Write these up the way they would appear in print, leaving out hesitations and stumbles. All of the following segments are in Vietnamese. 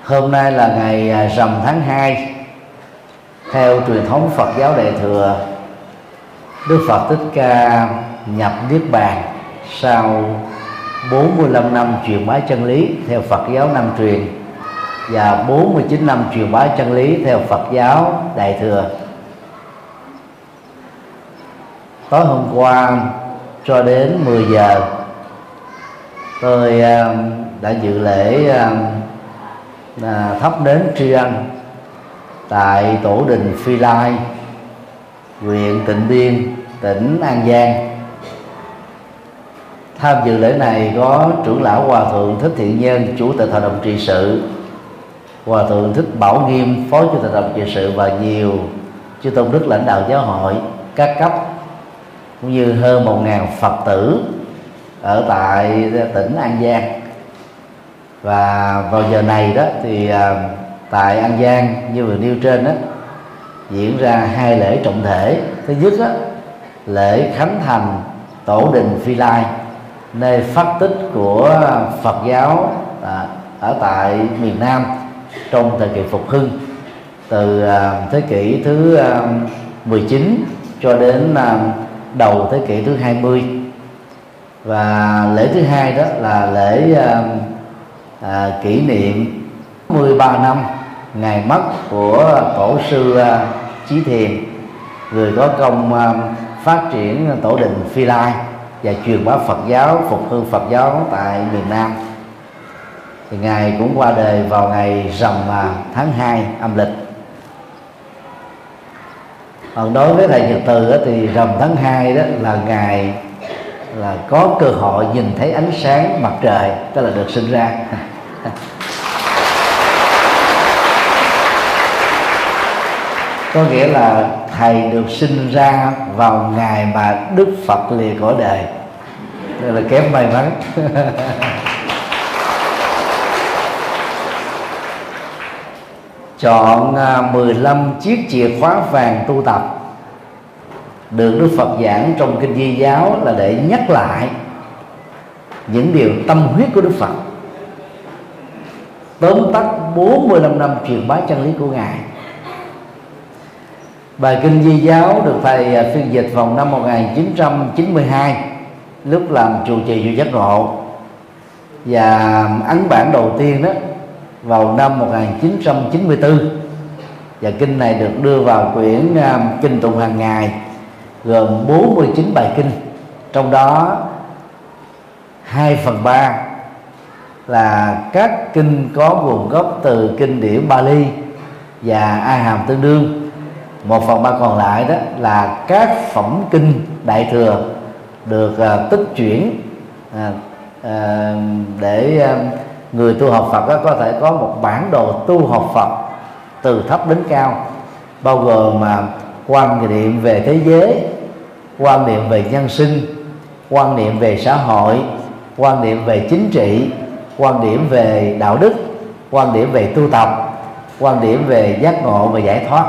Hôm nay là ngày rằm tháng 2. Theo truyền thống Phật giáo Đại thừa, Đức Phật Thích Ca nhập Niết Bàn sau 45 năm truyền bá chân lý theo Phật giáo Nam truyền và 49 năm truyền bá chân lý theo Phật giáo Đại thừa. Tối hôm qua cho đến 10 giờ, tôi đã dự lễ thắp nến tri ân tại tổ đình Phi Lai, huyện Tịnh Biên, tỉnh An Giang. Tham dự lễ này có trưởng lão Hòa thượng Thích Thiện Nhân, chủ tịch hội đồng trị sự, Hòa thượng Thích Bảo Nghiêm, phó chủ tịch hội đồng trị sự, và nhiều chư tôn đức lãnh đạo giáo hội các cấp, cũng như hơn 1.000 Phật tử ở tại tỉnh An Giang. Và vào giờ này đó thì tại An Giang như vừa nêu trên đó, diễn ra hai lễ trọng thể. Thứ nhất đó, lễ khánh thành tổ đình Phi Lai, nơi phát tích của Phật giáo ở tại miền Nam trong thời kỳ phục hưng từ thế kỷ thứ 19 cho đến đầu thế kỷ thứ 20. Và lễ thứ hai đó là lễ kỷ niệm 13 năm ngày mất của tổ sư Chí Thiền, người có công phát triển tổ đình Phi Lai và truyền bá Phật giáo, phục hưng Phật giáo tại miền Nam. Thì ngài cũng qua đời vào ngày rằm tháng 2 âm lịch. Còn đối với thầy Nhật Từ thì rằm tháng 2 đó là ngày là có cơ hội nhìn thấy ánh sáng mặt trời, tức là được sinh ra. Có nghĩa là thầy được sinh ra vào ngày mà Đức Phật lìa cõi đời. Đây là kém may mắn. Chọn 15 chiếc chìa khóa vàng tu tập được Đức Phật giảng trong kinh Di giáo là để nhắc lại những điều tâm huyết của Đức Phật, tóm tắt 45 năm truyền bá chân lý của ngài. Bài kinh Di giáo được thầy phiên dịch vào năm 1992 lúc làm trụ trì chùa Giác Ngộ, và ấn bản đầu tiên đó vào năm 1994. Và kinh này được đưa vào quyển kinh tụng hàng ngày gồm 49 bài kinh, trong đó 2/3 là các kinh có nguồn gốc từ kinh điển Bali và A Hàm tương đương. 1/3 còn lại đó là các phẩm kinh Đại thừa được tích chuyển để người tu học Phật có thể có một bản đồ tu học Phật từ thấp đến cao, bao gồm quan niệm về thế giới, quan niệm về nhân sinh, quan niệm về xã hội, quan niệm về chính trị, quan điểm về đạo đức, quan điểm về tu tập, quan điểm về giác ngộ và giải thoát.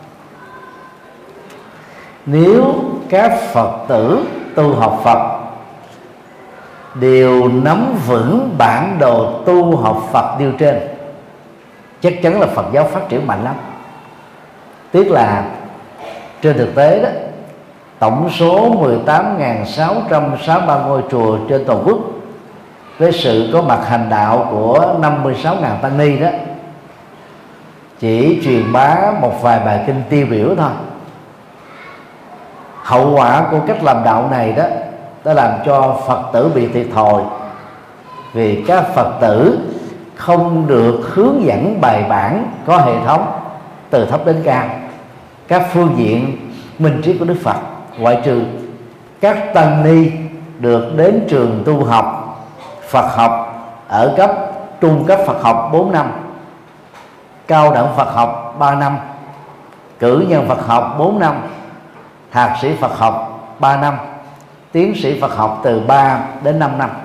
Nếu các Phật tử tu học Phật đều nắm vững bản đồ tu học Phật nêu trên, chắc chắn là Phật giáo phát triển mạnh lắm. Tiếc là trên thực tế đó, tổng số 18.663 ngôi chùa trên toàn quốc với sự có mặt hành đạo của 56.000 tăng ni đó chỉ truyền bá một vài bài kinh tiêu biểu thôi. Hậu quả của cách làm đạo này đó đã làm cho Phật tử bị thiệt thòi, vì các Phật tử không được hướng dẫn bài bản có hệ thống từ thấp đến cao các phương diện minh triết của Đức Phật, ngoại trừ các tăng ni được đến trường tu học Phật học ở cấp trung cấp Phật học 4 năm, cao đẳng Phật học 3 năm, cử nhân Phật học 4 năm, thạc sĩ Phật học 3 năm, tiến sĩ Phật học từ 3 đến 5 năm.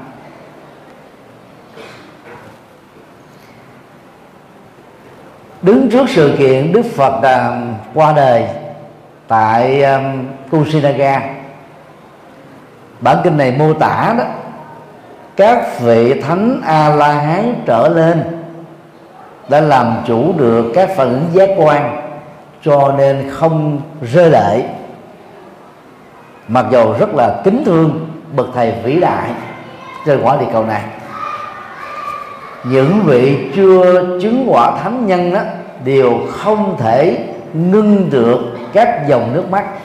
Đứng trước sự kiện Đức Phật qua đời tại Kusinaga, bản kinh này mô tả đó các vị thánh A La Hán trở lên đã làm chủ được các phản ứng giác quan, cho nên không rơi lệ, mặc dù rất là kính thương bậc thầy vĩ đại trên quả địa cầu này. Những vị chưa chứng quả thánh nhân đó đều không thể ngưng được các dòng nước mắt,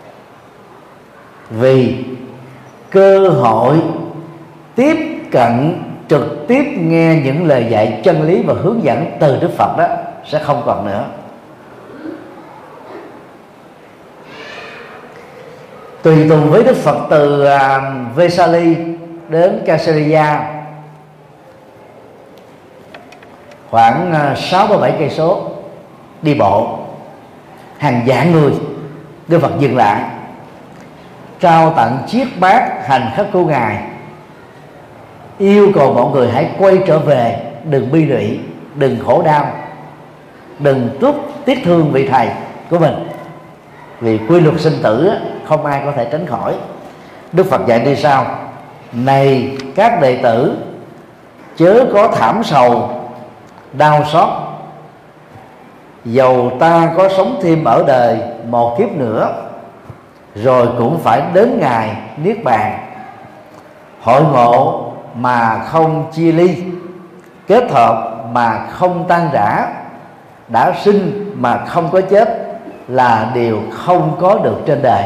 vì cơ hội tiếp cận trực tiếp nghe những lời dạy chân lý và hướng dẫn từ Đức Phật đó sẽ không còn nữa. Tùy tùng với Đức Phật từ Vesali đến Caesarea khoảng 6-7 cây số đi bộ, hàng vạn người. Đức Phật dừng lại, trao tặng chiếc bát hành khất của Ngài, yêu cầu mọi người hãy quay trở về, đừng bi lụy, đừng khổ đau, đừng tiếc thương vị thầy của mình, vì quy luật sinh tử không ai có thể tránh khỏi. Đức Phật dạy đi sao: này các đệ tử, chớ có thảm sầu đau xót, dầu ta có sống thêm ở đời một kiếp nữa, rồi cũng phải đến ngày niết bàn. Hội ngộ mà không chia ly, kết hợp mà không tan rã, đã sinh mà không có chết là điều không có được trên đời.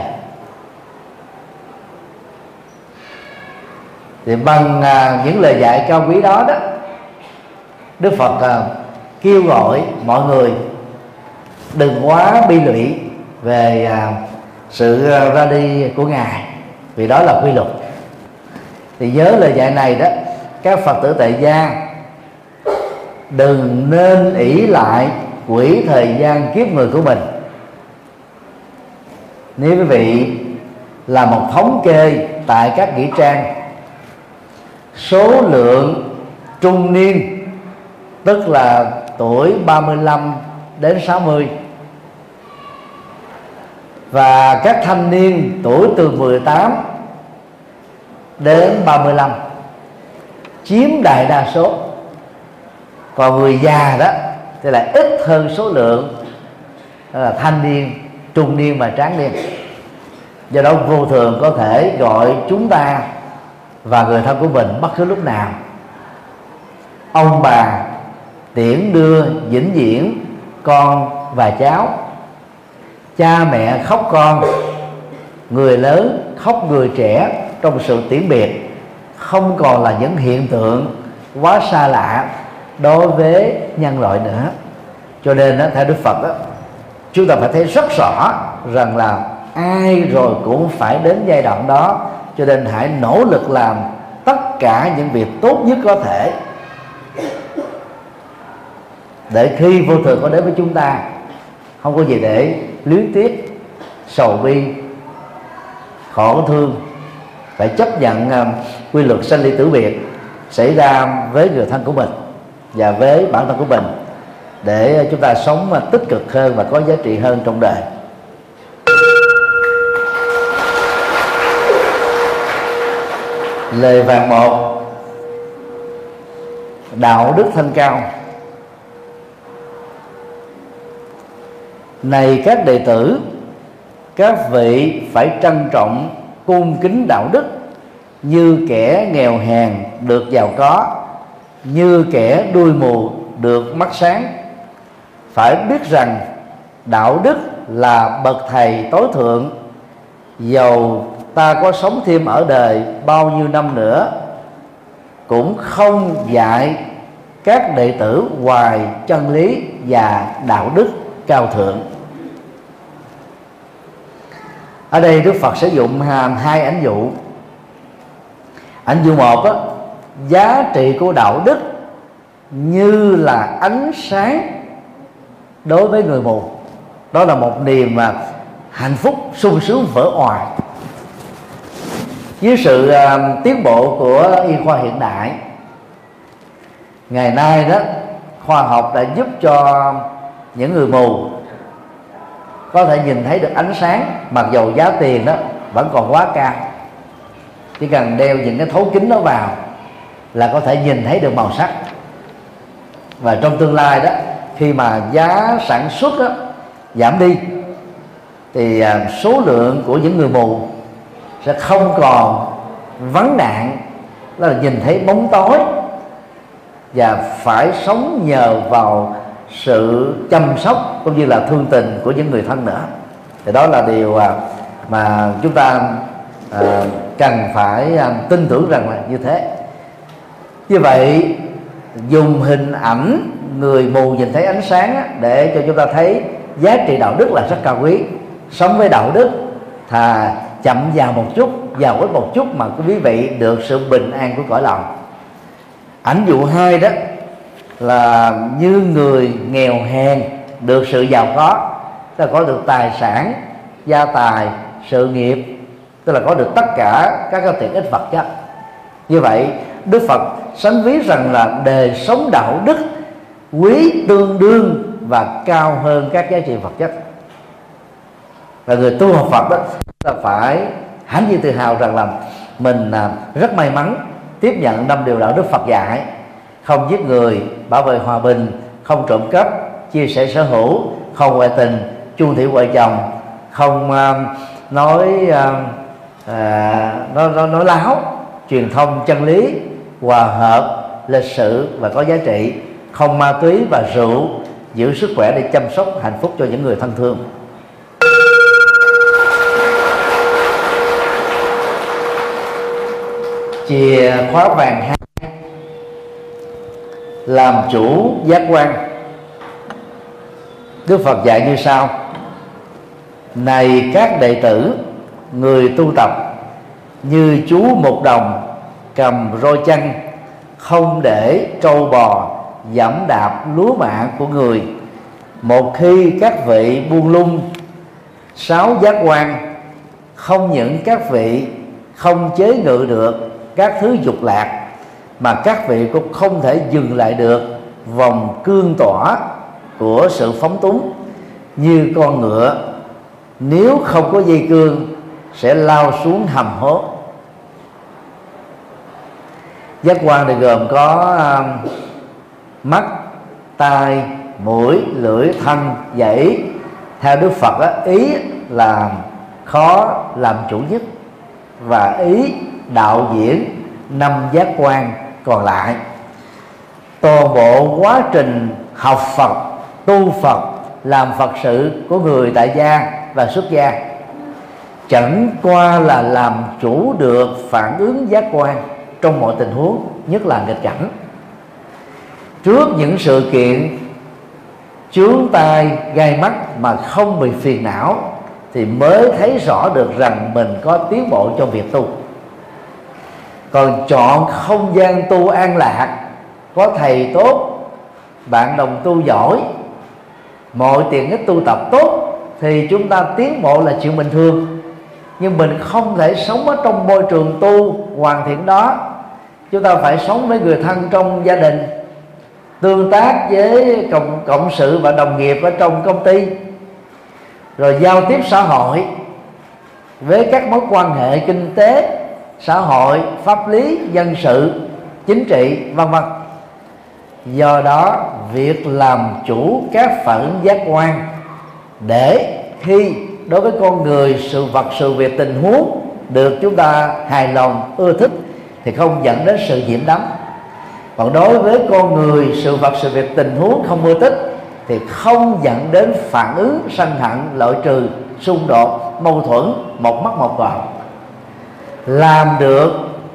Thì bằng những lời dạy cao quý đó đó, Đức Phật kêu gọi mọi người đừng quá bi lụy về sự ra đi của Ngài, vì đó là quy luật. Thì nhớ lời dạy này đó, các Phật tử tại gia đừng nên ỷ lại quỹ thời gian kiếp người của mình. Nếu quý vị làm một thống kê tại các nghĩa trang, số lượng trung niên, tức là tuổi 35 đến 60, và các thanh niên tuổi từ 18 đến 35 chiếm đại đa số, còn người già đó thì lại ít hơn số lượng là thanh niên, trung niên và tráng niên. Do đó vô thường có thể gọi chúng ta và người thân của mình bất cứ lúc nào. Ông bà tiễn đưa vĩnh viễn con và cháu, cha mẹ khóc con, người lớn khóc người trẻ trong sự tiễn biệt, không còn là những hiện tượng quá xa lạ đối với nhân loại nữa. Cho nên đó, theo Đức Phật đó, chúng ta phải thấy rất rõ rằng là ai rồi cũng phải đến giai đoạn đó. Cho nên hãy nỗ lực làm tất cả những việc tốt nhất có thể, để khi vô thường có đến với chúng ta, không có gì để luyến tiếc, sầu bi, khổ thương, phải chấp nhận quy luật sanh ly tử biệt xảy ra với người thân của mình và với bản thân của mình, để chúng ta sống tích cực hơn và có giá trị hơn trong đời. Lời vàng một: đạo đức thanh cao. Này các đệ tử, các vị phải trân trọng cung kính đạo đức, như kẻ nghèo hèn được giàu có, như kẻ đuôi mù được mắt sáng. Phải biết rằng đạo đức là bậc thầy tối thượng, dầu ta có sống thêm ở đời bao nhiêu năm nữa cũng không dạy các đệ tử ngoài chân lý và đạo đức cao thượng. Ở đây Đức Phật sử dụng hai ảnh dụ. Ảnh dụ một á, giá trị của đạo đức như là ánh sáng đối với người mù. Đó là một niềm hạnh phúc sung sướng vỡ òa. Với sự tiến bộ của y khoa hiện đại ngày nay đó, khoa học đã giúp cho những người mù có thể nhìn thấy được ánh sáng, mặc dầu giá tiền đó vẫn còn quá cao. Chỉ cần đeo những cái thấu kính đó vào là có thể nhìn thấy được màu sắc. Và trong tương lai đó, khi mà giá sản xuất đó giảm đi thì số lượng của những người mù sẽ không còn vấn nạn đó là nhìn thấy bóng tối và phải sống nhờ vào sự chăm sóc cũng như là thương tình của những người thân nữa. Thì đó là điều mà chúng ta cần phải tin tưởng rằng là như thế. Như vậy, dùng hình ảnh người mù nhìn thấy ánh sáng để cho chúng ta thấy giá trị đạo đức là rất cao quý. Sống với đạo đức thà chậm vào một chút, giàu ít một chút, mà quý vị được sự bình an của cõi lòng. Ảnh dụ hai đó là như người nghèo hèn được sự giàu có, tức là có được tài sản, gia tài, sự nghiệp, tức là có được tất cả các cái tiện ích vật chất. Như vậy Đức Phật sánh ví rằng là đời sống đạo đức quý tương đương và cao hơn các giá trị vật chất. Và người tu học Phật đó là phải hãnh diện tự hào rằng là mình rất may mắn tiếp nhận 5 điều đạo đức Phật dạy: không giết người, bảo vệ hòa bình, không trộm cắp, chia sẻ sở hữu, không ngoại tình, chung thủy vợ chồng, không nói láo, truyền thông chân lý, hòa hợp, lịch sự và có giá trị, không ma túy và rượu, giữ sức khỏe để chăm sóc hạnh phúc cho những người thân thương. Chìa khóa vàng 2: làm chủ giác quan. Đức Phật dạy như sau: này các đệ tử, người tu tập như chú một đồng cầm roi chăn, không để trâu bò giẫm đạp lúa mạ của người. Một khi các vị buông lung 6 giác quan, không những các vị không chế ngự được các thứ dục lạc, mà các vị cũng không thể dừng lại được vòng cương tỏa của sự phóng túng. Như con ngựa nếu không có dây cương sẽ lao xuống hầm hố. Giác quan thì gồm có mắt, tai, mũi, lưỡi, thân, dãy. Theo Đức Phật ý là khó làm chủ nhất, và ý đạo diễn 5 giác quan còn lại. Toàn bộ quá trình học Phật, tu Phật, làm Phật sự của người tại gia và xuất gia chẳng qua là làm chủ được phản ứng giác quan trong mọi tình huống, nhất là nghịch cảnh. Trước những sự kiện chướng tai gai mắt mà không bị phiền não thì mới thấy rõ được rằng mình có tiến bộ trong việc tu. Còn chọn không gian tu an lạc, có thầy tốt, bạn đồng tu giỏi, mọi tiện ích tu tập tốt thì chúng ta tiến bộ là chuyện bình thường. Nhưng mình không thể sống ở trong môi trường tu hoàn thiện đó. Chúng ta phải sống với người thân trong gia đình, tương tác với cộng sự và đồng nghiệp ở trong công ty, rồi giao tiếp xã hội với các mối quan hệ kinh tế, xã hội, pháp lý, dân sự, chính trị, vân vân. Do đó việc làm chủ các phản ứng giác quan để khi đối với con người, sự vật, sự việc, tình huống được chúng ta hài lòng, ưa thích thì không dẫn đến sự nhiễm đắm. Còn đối với con người, sự vật, sự việc, tình huống không ưa thích thì không dẫn đến phản ứng sân hận, loại trừ, xung đột, mâu thuẫn, một mất một còn. Làm được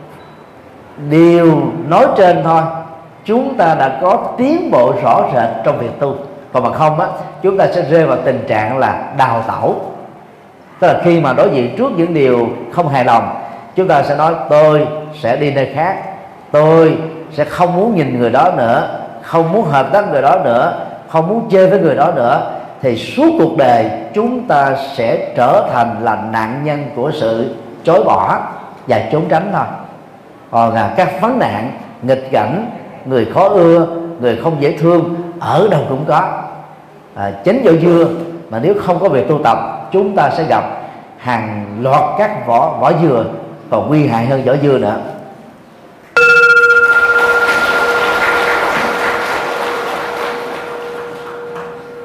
điều nói trên thôi, chúng ta đã có tiến bộ rõ rệt trong việc tu. Còn mà không chúng ta sẽ rơi vào tình trạng là đào tẩu. Tức là khi mà đối diện trước những điều không hài lòng, chúng ta sẽ nói tôi sẽ đi nơi khác, tôi sẽ không muốn nhìn người đó nữa, không muốn hợp tác người đó nữa, không muốn chơi với người đó nữa. Thì suốt cuộc đời chúng ta sẽ trở thành là nạn nhân của sự chối bỏ và trốn tránh thôi. Còn các vấn nạn, nghịch cảnh, người khó ưa, người không dễ thương ở đâu cũng có. Chính vỏ dưa mà nếu không có việc tu tập, chúng ta sẽ gặp hàng loạt các vỏ dừa còn nguy hại hơn vỏ dưa nữa.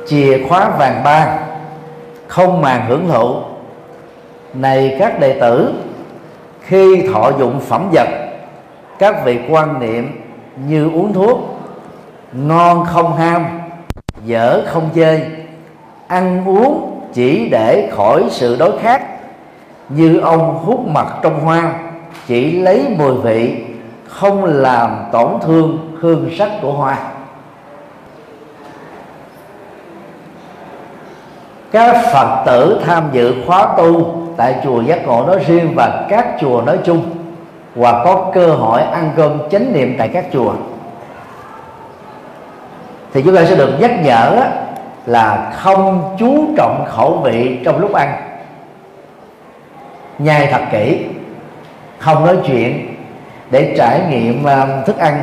chìa khóa vàng ba, không màng hưởng thụ. Này các đệ tử, khi thọ dụng phẩm vật, các vị quan niệm như uống thuốc, ngon không ham, dở không chê, ăn uống chỉ để khỏi sự đói khát, như ông hút mật trong hoa, chỉ lấy mùi vị, không làm tổn thương hương sắc của hoa. Các Phật tử tham dự khóa tu tại chùa Giác Ngộ nói riêng và các chùa nói chung, và có cơ hội ăn cơm chánh niệm tại các chùa, thì chúng ta sẽ được nhắc nhở là không chú trọng khẩu vị trong lúc ăn, nhai thật kỹ, không nói chuyện để trải nghiệm thức ăn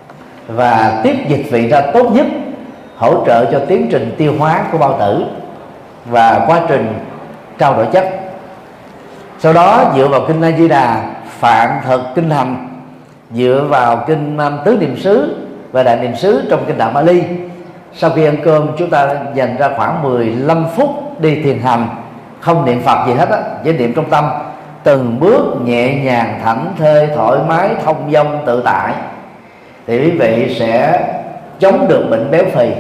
và tiết dịch vị ra tốt nhất, hỗ trợ cho tiến trình tiêu hóa của bao tử và quá trình trao đổi chất. Sau đó dựa vào kinh A Di Đà, Phạn Thực kinh hành, dựa vào kinh Tứ Niệm xứ và Đại Niệm xứ trong kinh Đạo Bali, sau khi ăn cơm chúng ta dành ra khoảng 15 phút đi thiền hành, không niệm Phật gì hết á, chỉ niệm trong tâm, từng bước nhẹ nhàng, thảnh thơi, thoải mái, thông dong, tự tại, thì quý vị sẽ chống được bệnh béo phì,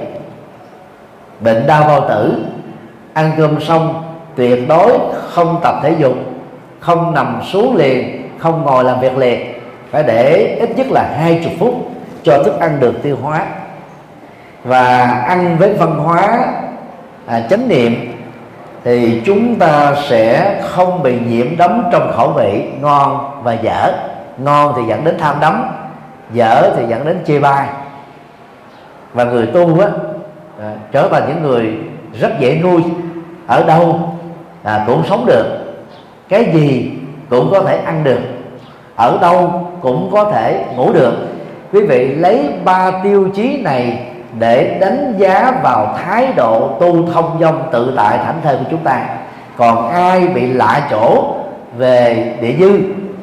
bệnh đau bao tử. Ăn cơm xong tuyệt đối không tập thể dục, không nằm xuống liền, không ngồi làm việc liền, phải để ít nhất là 20 phút cho thức ăn được tiêu hóa. Và ăn với văn hóa chánh niệm thì chúng ta sẽ không bị nhiễm đắm trong khẩu vị ngon và dở. Ngon thì dẫn đến tham đắm, dở thì dẫn đến chê bai. Và người tu trở thành những người rất dễ nuôi, ở đâu cũng sống được, cái gì cũng có thể ăn được, ở đâu cũng có thể ngủ được. Quý vị lấy 3 tiêu chí này để đánh giá vào thái độ tu thông dong tự tại thảnh thơi của chúng ta. Còn ai bị lạ chỗ về địa dư,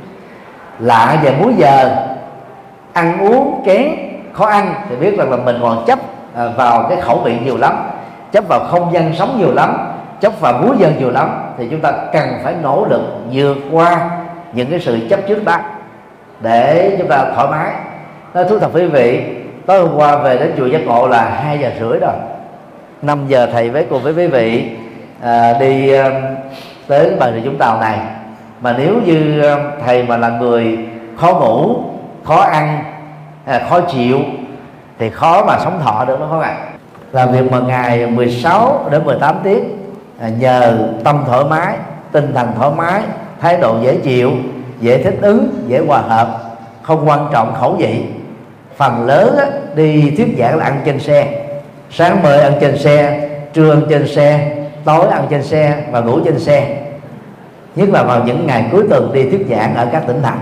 lạ về múi giờ, ăn uống kén, khó ăn, thì biết rằng là mình còn chấp vào cái khẩu vị nhiều lắm, chấp vào không gian sống nhiều lắm, chấp vào múi giờ nhiều lắm. Thì chúng ta cần phải nỗ lực vượt qua những cái sự chấp trước đó để chúng ta thoải mái. Nói thú thật quý vị, tối hôm qua về đến chùa Giác Ngộ là 2 giờ rưỡi rồi. 5 giờ thầy với cùng với quý vị đi tới Bà Rịa Vũng Tàu này. Mà nếu như thầy mà là người khó ngủ, khó ăn, khó chịu thì khó mà sống thọ được, đúng không ạ? Làm việc một ngày 16 đến 18 tiếng, nhờ tâm thoải mái, tinh thần thoải mái, thái độ dễ chịu, dễ thích ứng, dễ hòa hợp, không quan trọng khẩu vị. Phần lớn đi thuyết giảng là ăn trên xe, sáng mời ăn trên xe, trưa ăn trên xe, tối ăn trên xe và ngủ trên xe. Nhất là vào những ngày cuối tuần đi thuyết giảng ở các tỉnh thành.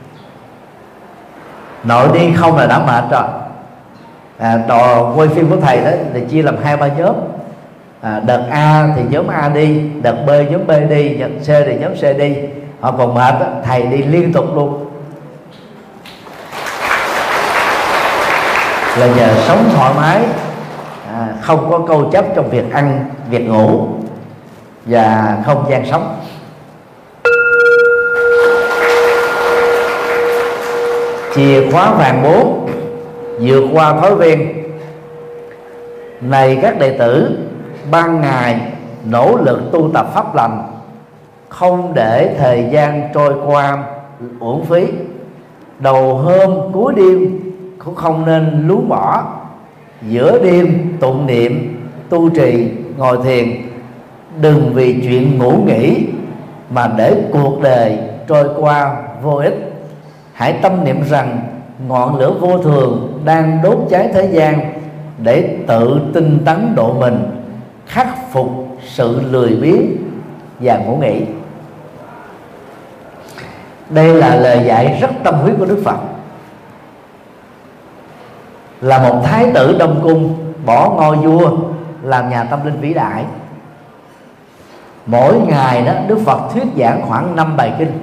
Nội đi không là đã mệt rồi. Trò quay phim của thầy đó thì chia làm 2-3 nhóm. Đợt A thì nhóm A đi, đợt B nhóm B đi, đợt C thì nhóm C đi. Họ còn mệt đó, thầy đi liên tục luôn. Là nhờ sống thoải mái, không có câu chấp trong việc ăn, việc ngủ và không gian sống. Chìa khóa vàng 4, vượt qua thói quen. Này các đệ tử, ban ngày nỗ lực tu tập pháp lành, không để thời gian trôi qua uổng phí. Đầu hôm cuối đêm cũng không nên lú bỏ. Giữa đêm tụng niệm, tu trì, ngồi thiền. Đừng vì chuyện ngủ nghỉ mà để cuộc đời trôi qua vô ích. Hãy tâm niệm rằng ngọn lửa vô thường đang đốt cháy thế gian, để tự tinh tấn độ mình, khắc phục sự lười biếng và ngủ nghỉ. Đây là lời dạy rất tâm huyết của Đức Phật. Là một thái tử Đông Cung bỏ ngôi vua làm nhà tâm linh vĩ đại. Mỗi ngày đó Đức Phật thuyết giảng khoảng 5 bài kinh.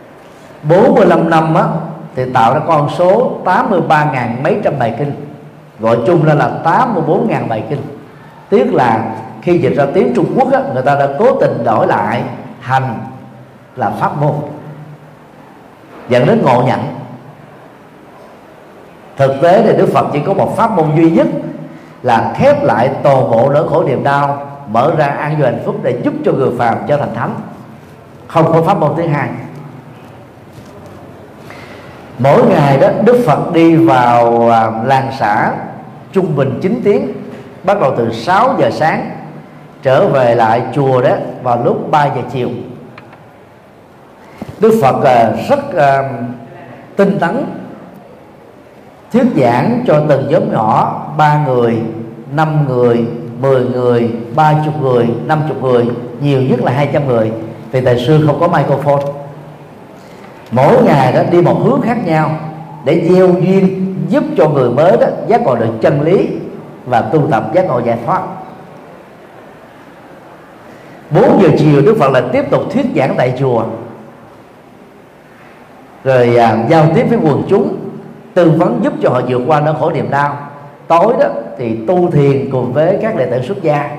45 năm thì tạo ra con số 83.000 mấy trăm bài kinh. gọi chung ra là 84.000 bài kinh. Tiếc là khi dịch ra tiếng Trung Quốc á, người ta đã cố tình đổi lại hành là pháp môn, dẫn đến ngộ nhận. Thực tế thì Đức Phật chỉ có một pháp môn duy nhất là khép lại toàn bộ nỗi khổ niềm đau, mở ra an vui hạnh phúc để giúp cho người phàm trở thành thánh. Không có pháp môn thứ hai. Mỗi ngày đó Đức Phật đi vào làng xã trung bình 9 tiếng, bắt đầu từ 6 giờ sáng, trở về lại chùa đó vào lúc 3 giờ chiều. Đức Phật rất tinh tấn thuyết giảng cho từng nhóm nhỏ, 3 người, 5 người, 10 người, 30 người, 50 người, nhiều nhất là 200 người, vì thời xưa không có microphone. Mỗi ngày đó đi một hướng khác nhau để gieo duyên giúp cho người mới đó giác ngộ được chân lý và tu tập giác ngộ giải thoát. 4 giờ chiều Đức Phật lại tiếp tục thuyết giảng tại chùa, rồi giao tiếp với quần chúng, tư vấn giúp cho họ vượt qua nỗi khổ niềm đau. Tối đó thì tu thiền cùng với các đệ tử xuất gia.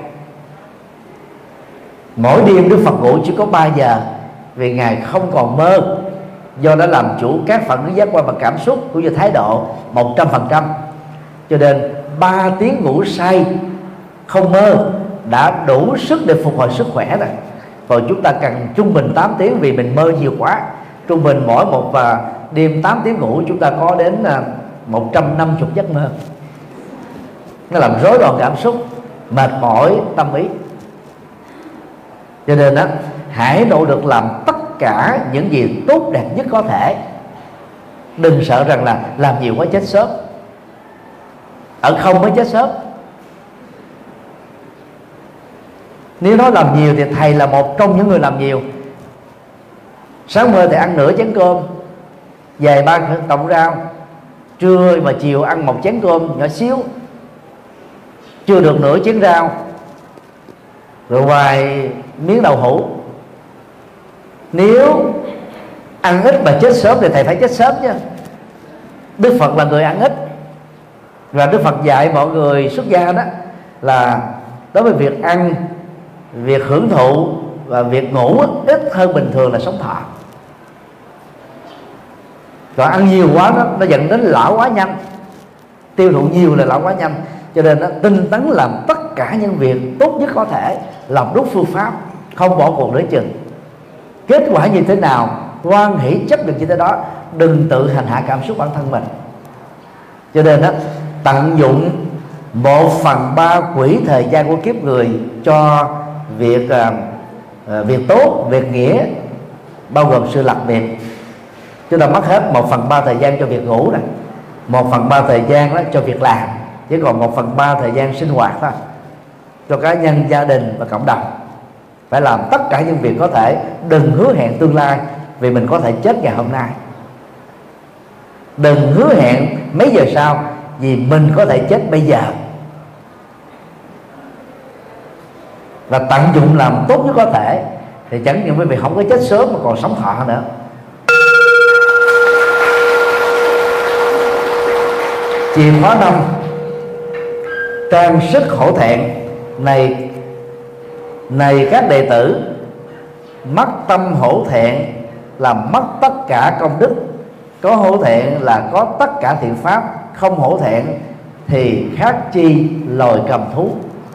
Mỗi đêm Đức Phật ngủ chỉ có 3 giờ, vì Ngài không còn mơ, do đã làm chủ các phản ứng giác quan và cảm xúc cũng như thái độ 100%. Cho nên 3 tiếng ngủ say không mơ đã đủ sức để phục hồi sức khỏe rồi. Còn chúng ta cần trung bình 8 tiếng vì mình mơ nhiều quá. Trung bình mỗi một đêm 8 tiếng ngủ chúng ta có đến 150 giấc mơ. Nó làm rối loạn cảm xúc, mệt mỏi tâm ý. Cho nên đó, hãy nỗ lực làm tất cả những gì tốt đẹp nhất có thể. Đừng sợ rằng là làm nhiều quá chết sớm. Ở không mới chết sớm. Nếu nói làm nhiều thì thầy là một trong những người làm nhiều. Sáng mơ thì ăn nửa chén cơm, vài ba cọng rau. Trưa và chiều ăn một chén cơm nhỏ xíu, chưa được nửa chén rau, rồi vài miếng đậu hũ. Nếu ăn ít mà chết sớm thì thầy phải chết sớm chứ. Đức Phật là người ăn ít, và Đức Phật dạy mọi người xuất gia đó là đối với việc ăn, việc hưởng thụ và việc ngủ ít hơn bình thường là sống thọ. Còn ăn nhiều quá đó, nó dẫn đến lão quá nhanh. Tiêu thụ nhiều là lão quá nhanh. Cho nên nó tinh tấn làm tất cả những việc tốt nhất có thể, làm đúng phương pháp, không bỏ cuộc nửa chừng. Kết quả như thế nào, hoan hỷ chấp được như thế đó, đừng tự hành hạ cảm xúc bản thân mình. Cho nên đó, tận dụng 1/3 quỹ thời gian của kiếp người cho việc tốt, việc nghĩa, bao gồm sự lập nghiệp. Chúng ta mất hết 1/3 thời gian cho việc ngủ này, 1/3 thời gian đó cho việc làm, chỉ còn 1/3 thời gian sinh hoạt thôi, cho cá nhân, gia đình và cộng đồng. Phải làm tất cả những việc có thể. Đừng hứa hẹn tương lai, vì mình có thể chết ngày hôm nay. Đừng hứa hẹn mấy giờ sau, vì mình có thể chết bây giờ. Và tận dụng làm tốt nhất có thể, thì chẳng những quý vị không có chết sớm mà còn sống thọ nữa. Chìa khóa 5: trang sức hổ thẹn. Này các đệ tử, mất tâm hổ thẹn là mất tất cả công đức. Có hổ thẹn là có tất cả thiện pháp. Không hổ thẹn thì khác chi loài cầm thú.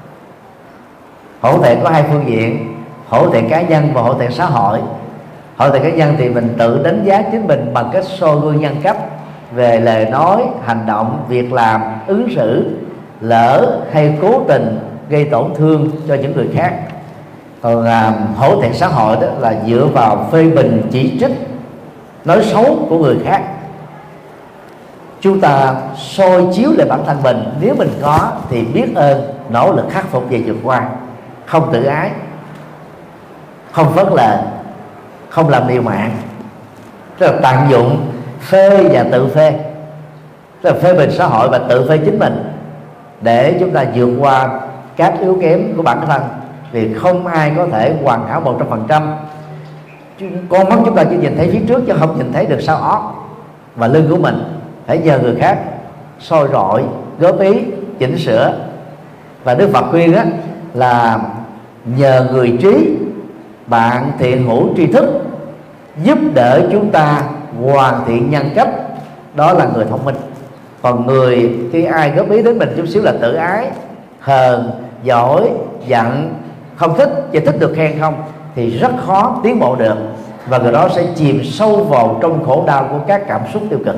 Hổ thẹn có hai phương diện: hổ thẹn cá nhân và hổ thẹn xã hội. Hổ thẹn cá nhân thì mình tự đánh giá chính mình bằng cách soi gương nhân cách về lời nói, hành động, việc làm, ứng xử, lỡ hay cố tình gây tổn thương cho những người khác. Còn hổ thẹn xã hội đó là dựa vào phê bình, chỉ trích, nói xấu của người khác. Chúng ta soi chiếu lại bản thân mình, nếu mình có thì biết ơn, nỗ lực khắc phục và vượt qua. Không tự ái, không phớt lờ, không làm điều mạng. Tức là tận dụng phê và tự phê, tức là phê bình xã hội và tự phê chính mình, để chúng ta vượt qua các yếu kém của bản thân. Vì không ai có thể hoàn hảo 100%. Con mắt chúng ta chỉ nhìn thấy phía trước, chứ không nhìn thấy được sau ót và lưng của mình. Phải nhờ người khác soi rọi, góp ý, chỉnh sửa. Và Đức Phật khuyên á là nhờ người trí, bạn thiện hữu tri thức giúp đỡ chúng ta hoàn thiện nhân cách, đó là người thông minh. Còn người khi ai góp ý đến mình chút xíu là tự ái, hờn, giỏi, giận, không thích, chỉ thích được khen không, thì rất khó tiến bộ được, và người đó sẽ chìm sâu vào trong khổ đau của các cảm xúc tiêu cực.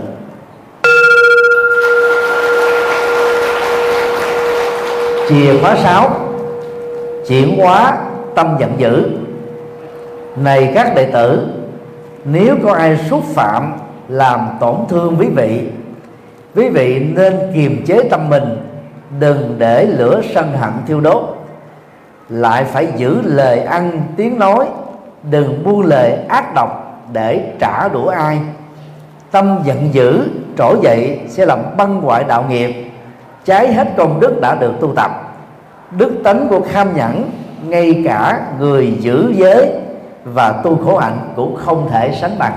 Chìa khóa 6: chuyển hóa tâm giận dữ. Này các đệ tử, nếu có ai xúc phạm làm tổn thương quý vị nên kiềm chế tâm mình, đừng để lửa sân hận thiêu đốt, lại phải giữ lời ăn tiếng nói, đừng buông lời ác độc để trả đũa ai. Tâm giận dữ trỗi dậy sẽ làm băng hoại đạo nghiệp, cháy hết công đức đã được tu tập. Đức tánh của kham nhẫn, ngay cả người giữ giới và tu khổ hạnh cũng không thể sánh bằng.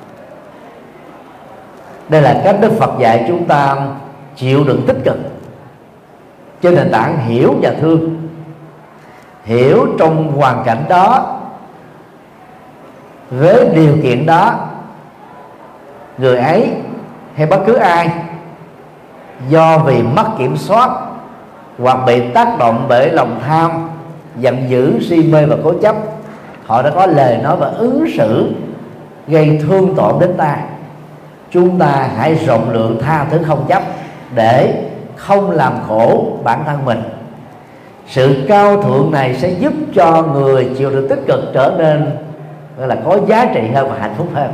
Đây là cách Đức Phật dạy chúng ta chịu đựng tích cực trên nền tảng hiểu và thương. Hiểu trong hoàn cảnh đó, với điều kiện đó, người ấy hay bất cứ ai do vì mất kiểm soát hoặc bị tác động bởi lòng tham, giận dữ, si mê và cố chấp, họ đã có lời nói và ứng xử gây thương tổn đến ta. Chúng ta hãy rộng lượng tha thứ không chấp để không làm khổ bản thân mình. Sự cao thượng này sẽ giúp cho người chịu đựng tích cực trở nên gọi là có giá trị hơn và hạnh phúc hơn.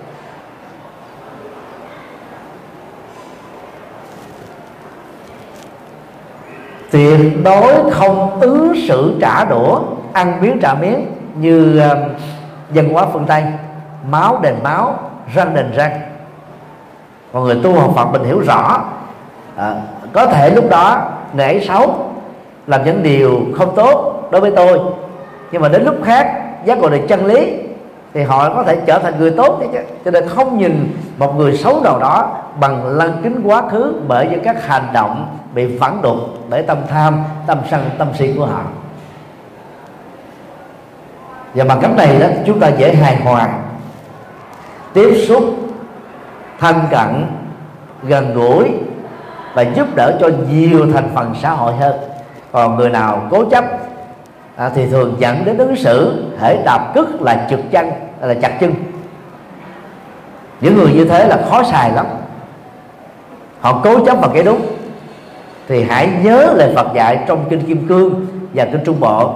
Tuyệt đối không ứng xử trả đũa, ăn miếng trả miếng như văn hóa phương Tây, máu đền máu, răng đền răng. Còn người tu học Phật mình hiểu rõ, có thể lúc đó người ấy xấu, làm những điều không tốt đối với tôi, nhưng mà đến lúc khác giác ngộ được chân lý thì họ có thể trở thành người tốt đấy chứ. Cho nên không nhìn một người xấu nào đó bằng lăng kính quá khứ bởi vì các hành động bị phản đục bởi tâm tham, tâm sân, tâm si của họ. Và bằng cách này đó, chúng ta dễ hài hòa, tiếp xúc, thân cận, gần gũi và giúp đỡ cho nhiều thành phần xã hội hơn. Còn người nào cố chấp thì thường dẫn đến ứng xử hễ đạp cứt là trượt chân, là chặt chân. Những người như thế là khó xài lắm. Họ cố chấp vào cái đúng thì hãy nhớ lời Phật dạy trong kinh Kim Cương và kinh Trung Bộ: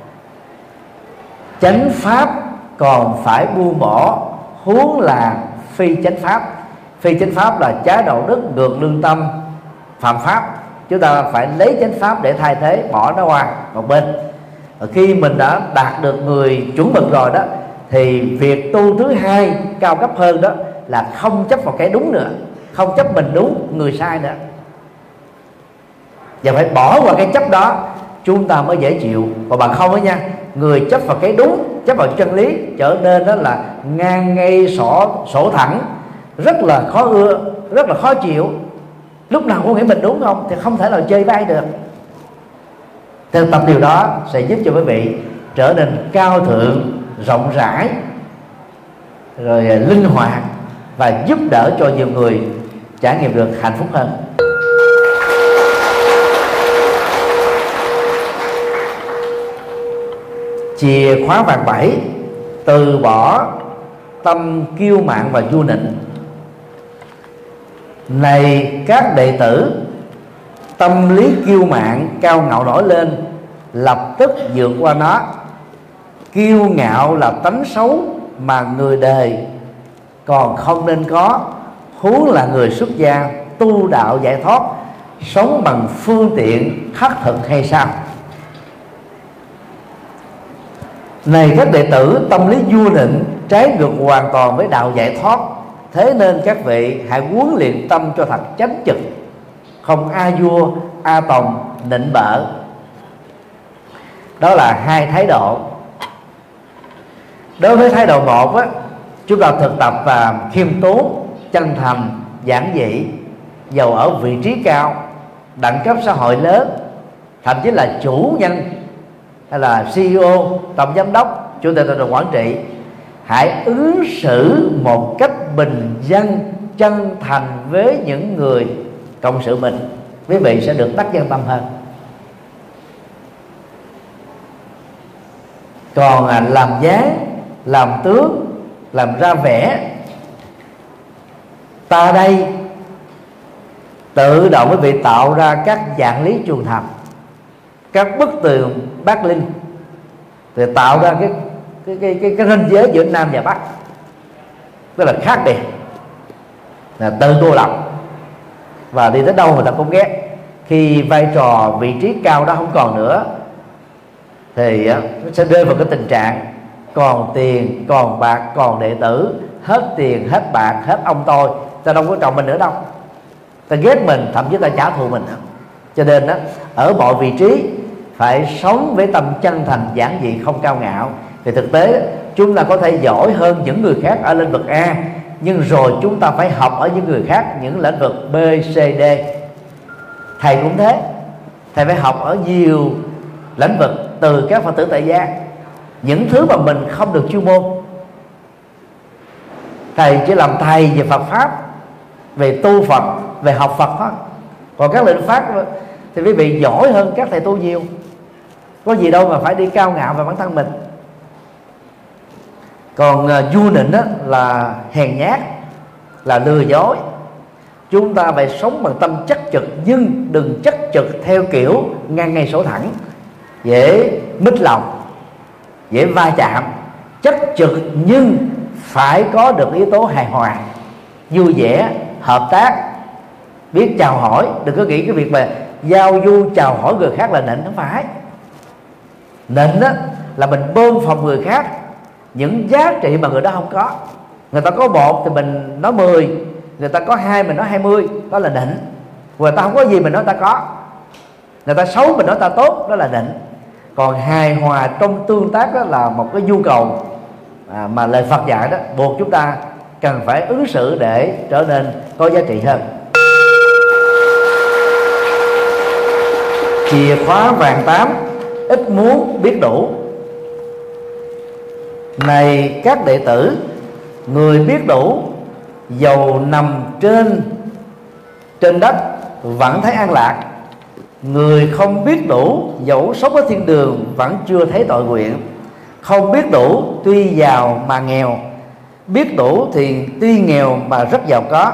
chánh pháp còn phải buông bỏ, huống là phi chánh pháp. Phi chánh pháp là trái đạo đức, ngược lương tâm, phạm pháp. Chúng ta phải lấy chánh pháp để thay thế, bỏ nó qua một bên. Và khi mình đã đạt được người chuẩn mực rồi đó, thì việc tu thứ hai cao cấp hơn đó là không chấp vào cái đúng nữa, không chấp mình đúng người sai nữa, và phải bỏ qua cái chấp đó chúng ta mới dễ chịu. Còn bằng không đó nha, người chấp vào cái đúng, chấp vào chân lý trở nên đó là ngang ngay sổ thẳng, rất là khó ưa, rất là khó chịu. Lúc nào cũng nghĩ mình đúng không thì không thể nào chơi với ai được. Thực tập điều đó sẽ giúp cho quý vị trở nên cao thượng, rộng rãi, rồi linh hoạt và giúp đỡ cho nhiều người trải nghiệm được hạnh phúc hơn. Chìa khóa vàng 7: từ bỏ tâm kiêu mạn và vua nịnh. Này các đệ tử, tâm lý kiêu mạn cao ngạo nổi lên, lập tức vượt qua nó. Kiêu ngạo là tánh xấu mà người đời còn không nên có, huống là người xuất gia tu đạo giải thoát, sống bằng phương tiện khắc thực hay sao? Này các đệ tử, tâm lý vua nịnh trái ngược hoàn toàn với đạo giải thoát. Thế nên các vị hãy huấn luyện tâm cho thật chánh trực, không a vua, a tòng, nịnh bợ. Đó là hai thái độ. Đối với thái độ một á, chúng ta thực tập và khiêm tốn, chân thành, giản dị, giàu ở vị trí cao, đẳng cấp xã hội lớn, thậm chí là chủ nhân hay là CEO, tổng giám đốc, chủ tịch hội đồng quản trị, hãy ứng xử một cách bình dân, chân thành với những người cộng sự mình, quý vị sẽ được đắc nhân tâm hơn. Còn làm dáng, làm tướng, làm ra vẻ, ta đây tự động quý vị tạo ra các dạng lý trường thành, các bức tường Bắc Linh, để tạo ra cái ranh giới giữa Nam và Bắc, tức là khác biệt, là tự cô lập, và đi tới đâu người ta cũng ghét. Khi vai trò vị trí cao đó không còn nữa thì nó sẽ rơi vào cái tình trạng còn tiền, còn bạc, còn đệ tử, hết tiền, hết bạc, hết ông tôi, ta đâu có trọng mình nữa đâu, ta ghét mình, thậm chí ta trả thù mình. Cho nên đó, ở mọi vị trí phải sống với tâm chân thành, giản dị, không cao ngạo. Thì thực tế chúng ta có thể giỏi hơn những người khác ở lĩnh vực A, nhưng rồi chúng ta phải học ở những người khác những lĩnh vực B, C, D. Thầy cũng thế, thầy phải học ở nhiều lĩnh vực từ các Phật tử tại gia, những thứ mà mình không được chuyên môn. Thầy chỉ làm thầy về Phật pháp, về tu Phật, về học Phật thôi. Còn các lĩnh pháp thì quý vị giỏi hơn các thầy tu nhiều, có gì đâu mà phải đi cao ngạo về bản thân mình. Còn vua nịnh đó là hèn nhát, là lừa dối. Chúng ta phải sống bằng tâm chắc trực, nhưng đừng chắc trực theo kiểu ngang ngay sổ thẳng, dễ mít lòng, dễ va chạm. Chắc trực nhưng phải có được yếu tố hài hòa, vui vẻ, hợp tác, biết chào hỏi. Đừng có nghĩ cái việc mà giao du chào hỏi người khác là nịnh, không phải. Nịnh đó là mình bơm phòng người khác những giá trị mà người đó không có. Người ta có 1 thì mình nói 10, người ta có 2 mình nói 20, đó là nịnh. Người ta không có gì mình nói ta có, người ta xấu mình nói ta tốt, đó là nịnh. Còn hài hòa trong tương tác đó là một cái nhu cầu mà lời Phật dạy đó, buộc chúng ta cần phải ứng xử để trở nên có giá trị hơn. Chìa khóa vàng 8: ít muốn biết đủ. Này các đệ tử, người biết đủ dầu nằm trên đất vẫn thấy an lạc, người không biết đủ dẫu sống ở thiên đường vẫn chưa thấy tội nguyện. Không biết đủ tuy giàu mà nghèo, biết đủ thì tuy nghèo mà rất giàu có.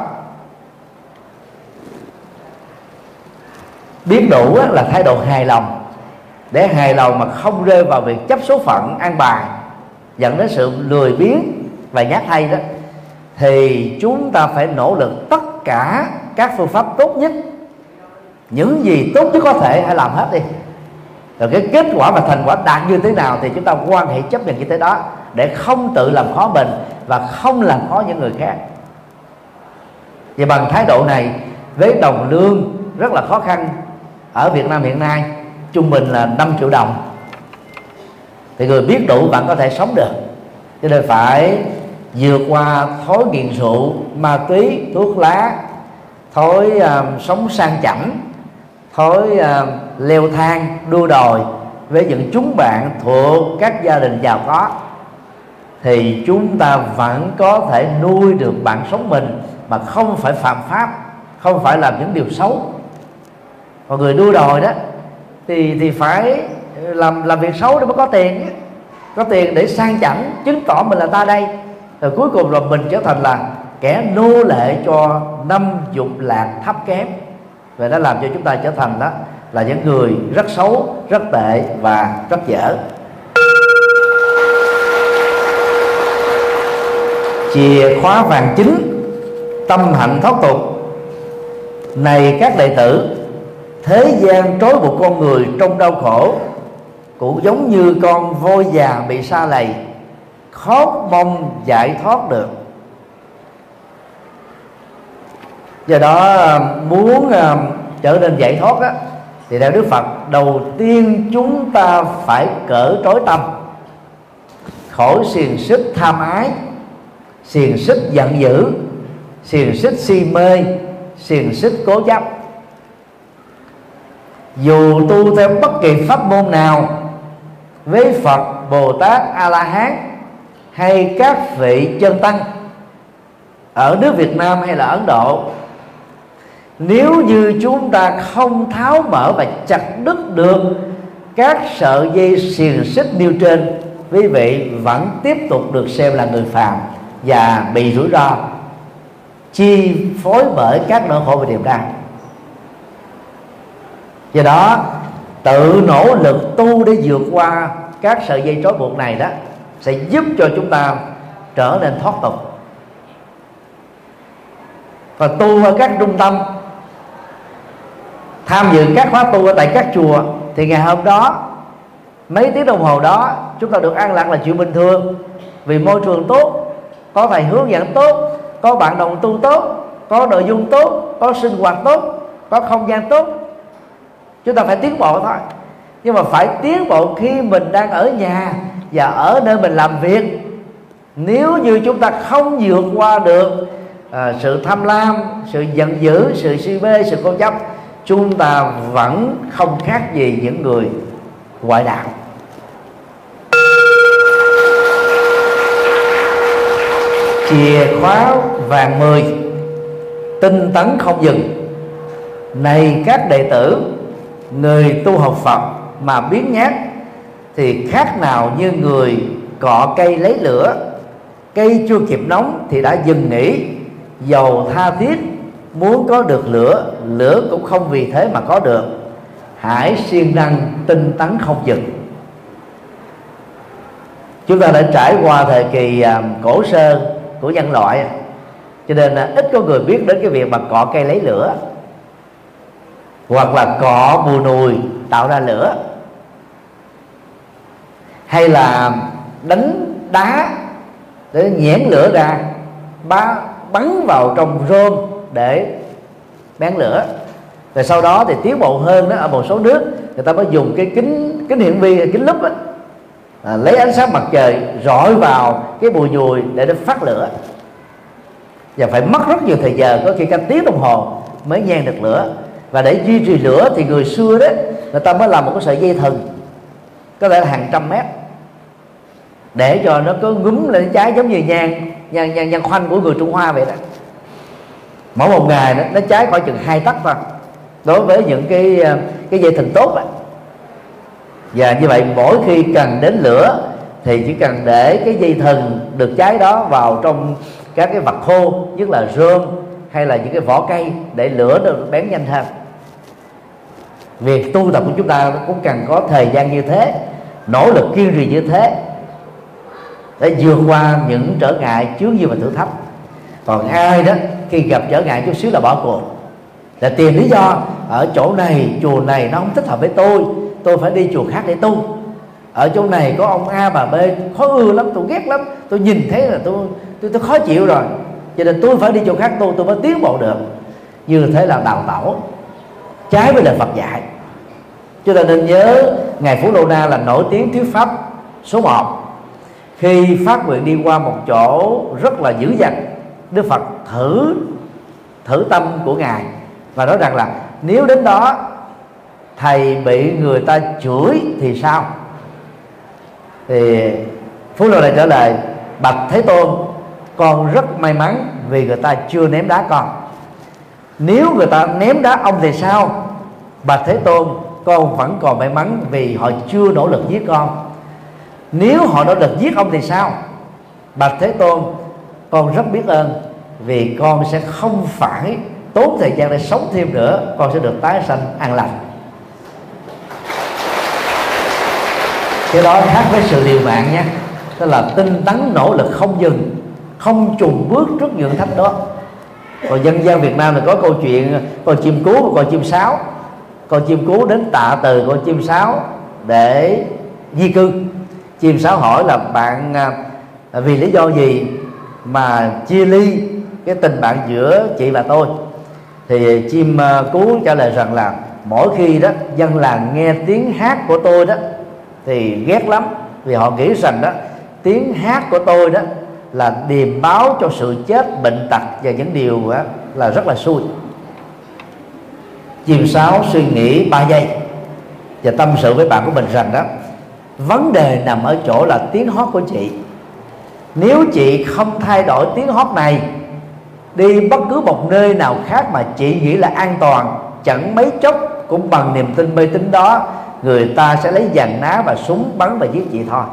Biết đủ là thái độ hài lòng, để hài lòng mà không rơi vào việc chấp số phận an bài, dẫn đến sự lười biếng và nhát thay đó, thì chúng ta phải nỗ lực tất cả các phương pháp tốt nhất. Những gì tốt nhất có thể hãy làm hết đi, rồi cái kết quả và thành quả đạt như thế nào thì chúng ta quan hệ chấp nhận như thế đó, để không tự làm khó mình và không làm khó những người khác. Và bằng thái độ này, với đồng lương rất là khó khăn ở Việt Nam hiện nay, trung bình là 5 triệu đồng, thì người biết đủ bạn có thể sống được. Cho nên phải vượt qua thói nghiện rượu, ma túy, thuốc lá, thói sống sang chảnh, thói leo thang, đua đòi với những chúng bạn thuộc các gia đình giàu có, thì chúng ta vẫn có thể nuôi được bạn sống mình mà không phải phạm pháp, không phải làm những điều xấu. Còn người đua đòi đó thì phải làm việc xấu để mới có tiền, có tiền để sang chảnh, chứng tỏ mình là ta đây, rồi cuối cùng rồi mình trở thành là kẻ nô lệ cho 50 lạc thấp kém. Và nó làm cho chúng ta trở thành đó là những người rất xấu, rất tệ và rất dở. Chìa khóa vàng 9: tâm hạnh thoát tục. Này các đệ tử, thế gian trói buộc con người trong đau khổ cũng giống như con voi già bị sa lầy, khó mong giải thoát được. Do đó muốn trở nên giải thoát á, thì theo Đức Phật, đầu tiên chúng ta phải cởi trói tâm khỏi xiềng xích tham ái, xiềng xích giận dữ, xiềng xích si mê, xiềng xích cố chấp. Dù tu theo bất kỳ pháp môn nào, với Phật, Bồ Tát, A La Hán hay các vị chân tăng ở nước Việt Nam hay là Ấn Độ, nếu như chúng ta không tháo mở và chặt đứt được các sợi dây xiềng xích nêu trên, quý vị vẫn tiếp tục được xem là người phàm và bị rủi ro chi phối bởi các nỗi khổ và niềm đau. Do đó tự nỗ lực tu để vượt qua các sợi dây trói buộc này đó sẽ giúp cho chúng ta trở nên thoát tục. Và tu ở các trung tâm, tham dự các khóa tu ở tại các chùa, thì ngày hôm đó mấy tiếng đồng hồ đó chúng ta được an lạc là chuyện bình thường, vì môi trường tốt, có thầy hướng dẫn tốt, có bạn đồng tu tốt, có nội dung tốt, có sinh hoạt tốt, có không gian tốt. Chúng ta phải tiến bộ thôi. Nhưng mà phải tiến bộ khi mình đang ở nhà và ở nơi mình làm việc. Nếu như chúng ta không vượt qua được sự tham lam, sự giận dữ, sự si mê, sự cố chấp, chúng ta vẫn không khác gì những người ngoại đạo. Chìa khóa vàng 10, tinh tấn không dừng. Này các đệ tử, người tu học Phật mà biến nhát thì khác nào như người cọ cây lấy lửa. Cây chưa kịp nóng thì đã dừng nghỉ, dầu tha thiết muốn có được lửa, lửa cũng không vì thế mà có được. Hãy siêng năng tinh tấn không dừng. Chúng ta đã trải qua thời kỳ cổ sơ của nhân loại, cho nên ít có người biết đến cái việc mà cọ cây lấy lửa, hoặc là cọ bùi nùi tạo ra lửa, hay là đánh đá để nhẽn lửa ra, bắn vào trong rơm để bén lửa. Rồi sau đó thì tiến bộ hơn đó, ở một số nước người ta mới dùng cái kính hiển vi, kính lúp ấy, lấy ánh sáng mặt trời rọi vào cái bùi nhùi để nó phát lửa, và phải mất rất nhiều thời giờ, có khi cả tiếng đồng hồ mới nhen được lửa. Và để duy trì lửa thì người xưa đó, người ta mới làm một cái sợi dây thừng có thể là hàng trăm mét, để cho nó có ngúm lên cháy giống như nhang khoanh của người Trung Hoa vậy đó. Mỗi một ngày nó cháy khoảng chừng 2 tấc thôi, đối với những cái dây thừng tốt đó. Và như vậy mỗi khi cần đến lửa thì chỉ cần để cái dây thừng được cháy đó vào trong các cái vật khô, nhất là rơm hay là những cái vỏ cây, để lửa được bén nhanh hơn. Việc tu tập của chúng ta cũng cần có thời gian như thế, nỗ lực kiên trì như thế, để vượt qua những trở ngại chướng ngại và thử thách. Còn ai đó khi gặp trở ngại chút xíu là bỏ cuộc, là tìm lý do ở chỗ này, chùa này nó không thích hợp với tôi phải đi chùa khác để tu. Ở chỗ này có ông A bà B khó ưa lắm, tôi ghét lắm, tôi nhìn thấy là tôi khó chịu rồi, cho nên tôi phải đi chỗ khác tôi mới tiến bộ được. Như thế là đào tẩu, trái với lời Phật dạy. Chúng ta nên nhớ ngài Phú Lô Na là nổi tiếng thuyết pháp số 1. Khi phát nguyện đi qua một chỗ rất là dữ dằn, Đức Phật thử tâm của ngài và nói rằng là nếu đến đó thầy bị người ta chửi thì sao? Thì Phú Lô này trả lời: bạch Thế Tôn, con rất may mắn vì người ta chưa ném đá con. Nếu người ta ném đá ông thì sao? Bạch Thế Tôn, con vẫn còn may mắn vì họ chưa nỗ lực giết con. Nếu họ nỗ lực giết ông thì sao? Bạch Thế Tôn, con rất biết ơn vì con sẽ không phải tốn thời gian để sống thêm nữa, con sẽ được tái sanh an lành. Cái đó khác với sự liều mạng nha, tức là tinh tấn nỗ lực không dừng, không chùn bước trước những thách đó. Còn dân gian Việt Nam thì có câu chuyện con chim cú và con chim sáo. Con chim cú đến tạ từ con chim sáo để di cư. Chim sáo hỏi là bạn vì lý do gì mà chia ly cái tình bạn giữa chị và tôi? Thì chim cú trả lời rằng là mỗi khi đó dân làng nghe tiếng hát của tôi đó thì ghét lắm, vì họ nghĩ rằng đó tiếng hát của tôi đó là điềm báo cho sự chết, bệnh tật và những điều đó là rất là xui. chìm sáo suy nghĩ 3 giây và tâm sự với bạn của mình rằng đó, vấn đề nằm ở chỗ là tiếng hót của chị. Nếu chị không thay đổi tiếng hót này, đi bất cứ một nơi nào khác mà chị nghĩ là an toàn, chẳng mấy chốc cũng bằng niềm tin mê tín đó, người ta sẽ lấy dàn ná và súng bắn và giết chị thôi.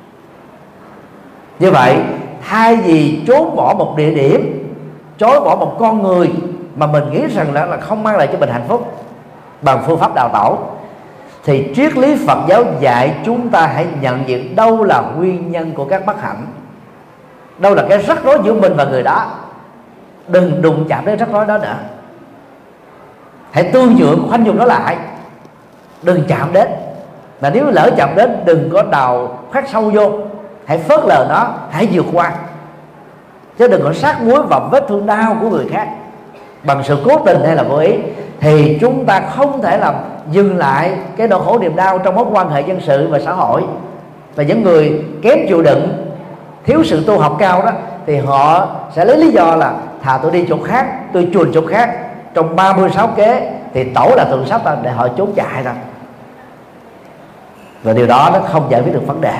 Như vậy, thay vì trốn bỏ một địa điểm, chối bỏ một con người mà mình nghĩ rằng là không mang lại cho mình hạnh phúc bằng phương pháp đào tẩu, thì triết lý Phật giáo dạy chúng ta hãy nhận diện đâu là nguyên nhân của các bất hạnh, đâu là cái rắc rối giữa mình và người đó. Đừng đụng chạm đến rắc rối đó nữa, hãy tương nhượng khoanh vùng nó lại, đừng chạm đến. Mà nếu lỡ chạm đến, đừng có đào khoét sâu vô, hãy phớt lờ nó, hãy vượt qua, chứ đừng có sát muối vào vết thương đau của người khác bằng sự cố tình hay là vô ý. Thì chúng ta không thể làm dừng lại cái nỗi khổ niềm đau trong mối quan hệ dân sự và xã hội. Và những người kém chịu đựng, thiếu sự tu học cao đó, thì họ sẽ lấy lý do là thà tôi đi chỗ khác, tôi chuồn chỗ khác, trong 36 kế thì tổ là thường sắp để họ trốn chạy ra. Và điều đó nó không giải quyết được vấn đề.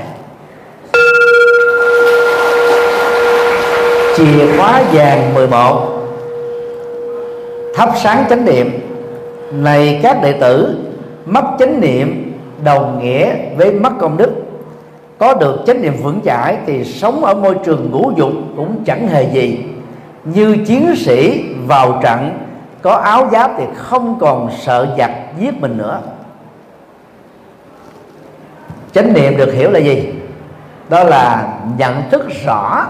Chìa khóa vàng 11: thắp sáng chánh niệm. Này các đệ tử, mất chánh niệm đồng nghĩa với mất công đức. Có được chánh niệm vững chãi thì sống ở môi trường ngũ dục cũng chẳng hề gì. Như chiến sĩ vào trận, có áo giáp thì không còn sợ giặc giết mình nữa. Chánh niệm được hiểu là gì? Đó là nhận thức rõ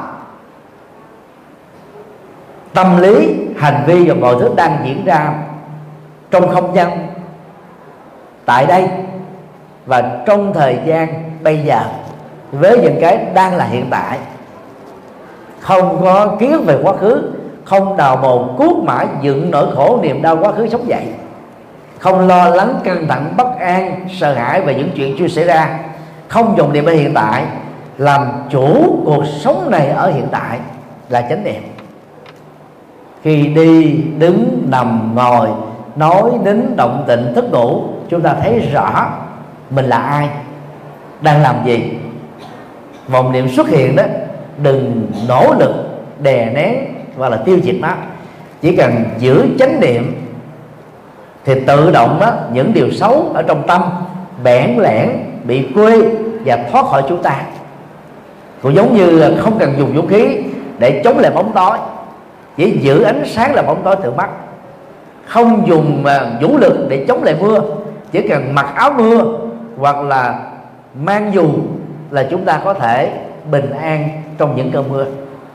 tâm lý, hành vi và mọi thứ đang diễn ra trong không gian tại đây và trong thời gian bây giờ, với những cái đang là hiện tại. Không có ký ức về quá khứ, không đào mồ cuốc mãi dựng nỗi khổ niềm đau quá khứ sống dậy, không lo lắng căng thẳng bất an sợ hãi về những chuyện chưa xảy ra, không dùng niệm ở hiện tại, làm chủ cuộc sống này ở hiện tại là chánh niệm. Khi đi, đứng, nằm, ngồi, nói, nín, động tịnh, thức ngủ, chúng ta thấy rõ mình là ai, đang làm gì. Vọng niệm xuất hiện đó, đừng nỗ lực đè nén hoặc là tiêu diệt nó. Chỉ cần giữ chánh niệm thì tự động đó, những điều xấu ở trong tâm bẽn lẽn bị quê và thoát khỏi chúng ta. Cũng giống như không cần dùng vũ khí để chống lại bóng tối, chỉ giữ ánh sáng là bóng tối tự mất. Không dùng vũ lực để chống lại mưa, chỉ cần mặc áo mưa hoặc là mang dù là chúng ta có thể bình an trong những cơn mưa.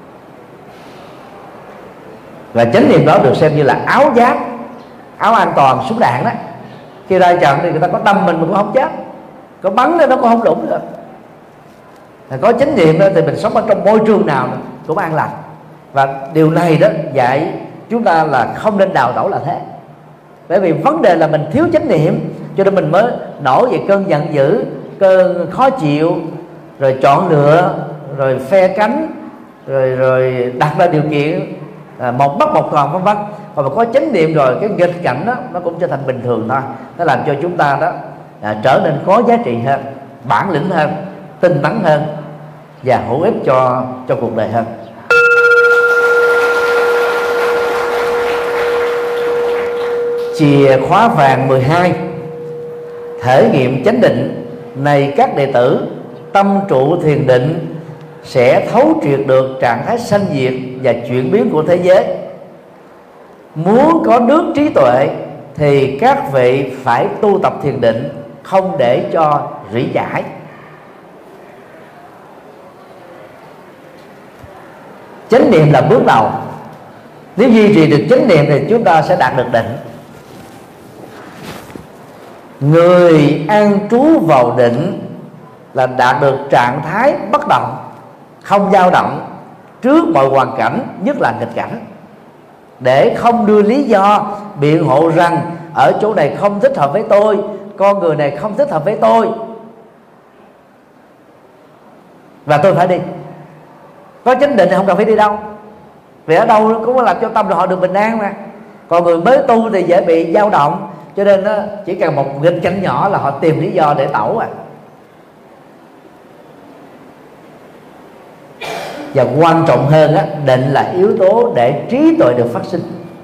Và chánh niệm đó được xem như là áo giáp, áo an toàn súng đạn đó. Khi ra trận thì người ta có đâm mình cũng không chết, có bắn nó cũng không đụng được. Có chánh niệm đó thì mình sống ở trong môi trường nào cũng an lành. Và điều này đó dạy chúng ta là không nên đào tẩu là thế. Bởi vì vấn đề là mình thiếu chánh niệm, cho nên mình mới nổi về cơn giận dữ, cơn khó chịu, rồi chọn lựa, rồi phe cánh, rồi đặt ra điều kiện một bắt một còn, vân vân. Còn mà có chánh niệm rồi, cái nghịch cảnh đó nó cũng trở thành bình thường thôi. Nó làm cho chúng ta đó trở nên có giá trị hơn, bản lĩnh hơn, tinh tấn hơn và hữu ích cho cuộc đời hơn. Chìa khóa vàng 12: thể nghiệm chánh định. Này các đệ tử, tâm trụ thiền định sẽ thấu triệt được trạng thái sanh diệt và chuyển biến của thế giới. Muốn có nước trí tuệ thì các vị phải tu tập thiền định, không để cho rỉ chải. Chánh niệm là bước đầu. Nếu duy trì được chánh niệm thì chúng ta sẽ đạt được định. Người an trú vào định là đạt được trạng thái bất động, không dao động trước mọi hoàn cảnh, nhất là nghịch cảnh, để không đưa lý do biện hộ rằng ở chỗ này không thích hợp với tôi, con người này không thích hợp với tôi và tôi phải đi. Có chánh định thì không cần phải đi đâu, vì ở đâu cũng làm cho tâm họ được bình an mà. Còn người mới tu thì dễ bị dao động, cho nên chỉ cần một nghịch cảnh nhỏ là họ tìm lý do để tẩu à. Và quan trọng hơn định là yếu tố để trí tuệ được phát sinh.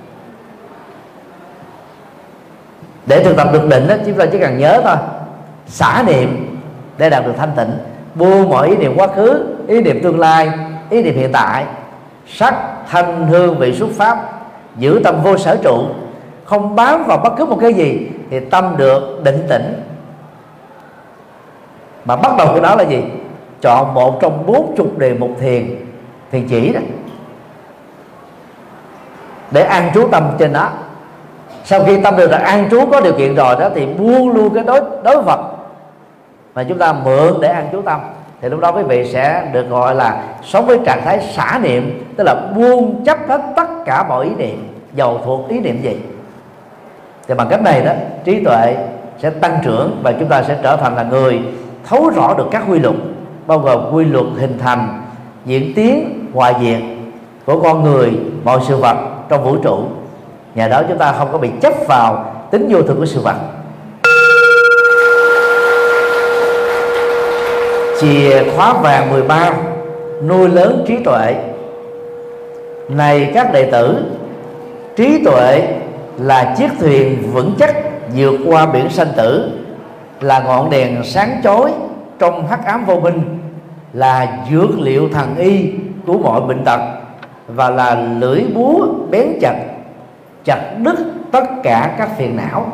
Để thực tập được định chúng ta chỉ cần nhớ thôi, xả niệm để đạt được thanh tịnh, buông mọi ý niệm quá khứ, ý niệm tương lai, ý niệm hiện tại, sắc thanh hương vị xuất pháp, giữ tâm vô sở trụ, không bám vào bất cứ một cái gì, thì tâm được định tĩnh. Mà bắt đầu cái đó là gì? Chọn một trong 40 đề mục thiền chỉ đó, để an trú tâm trên đó. Sau khi tâm được an trú có điều kiện rồi đó, thì buông luôn cái đối vật mà chúng ta mượn để an trú tâm. Thì lúc đó quý vị sẽ được gọi là sống với trạng thái xả niệm, tức là buông chấp hết tất cả mọi ý niệm, dầu thuộc ý niệm gì. Thì bằng cách này đó, trí tuệ sẽ tăng trưởng và chúng ta sẽ trở thành là người thấu rõ được các quy luật, bao gồm quy luật hình thành, diễn tiến, hoại diệt của con người, mọi sự vật trong vũ trụ. Nhờ đó chúng ta không có bị chấp vào tính vô thường của sự vật. Chìa khóa vàng 13 nuôi lớn trí tuệ. Này các đệ tử, trí tuệ là chiếc thuyền vững chắc vượt qua biển sanh tử, là ngọn đèn sáng chói trong hắc ám vô minh, là dược liệu thần y của mọi bệnh tật, và là lưỡi búa bén chặt đứt tất cả các phiền não.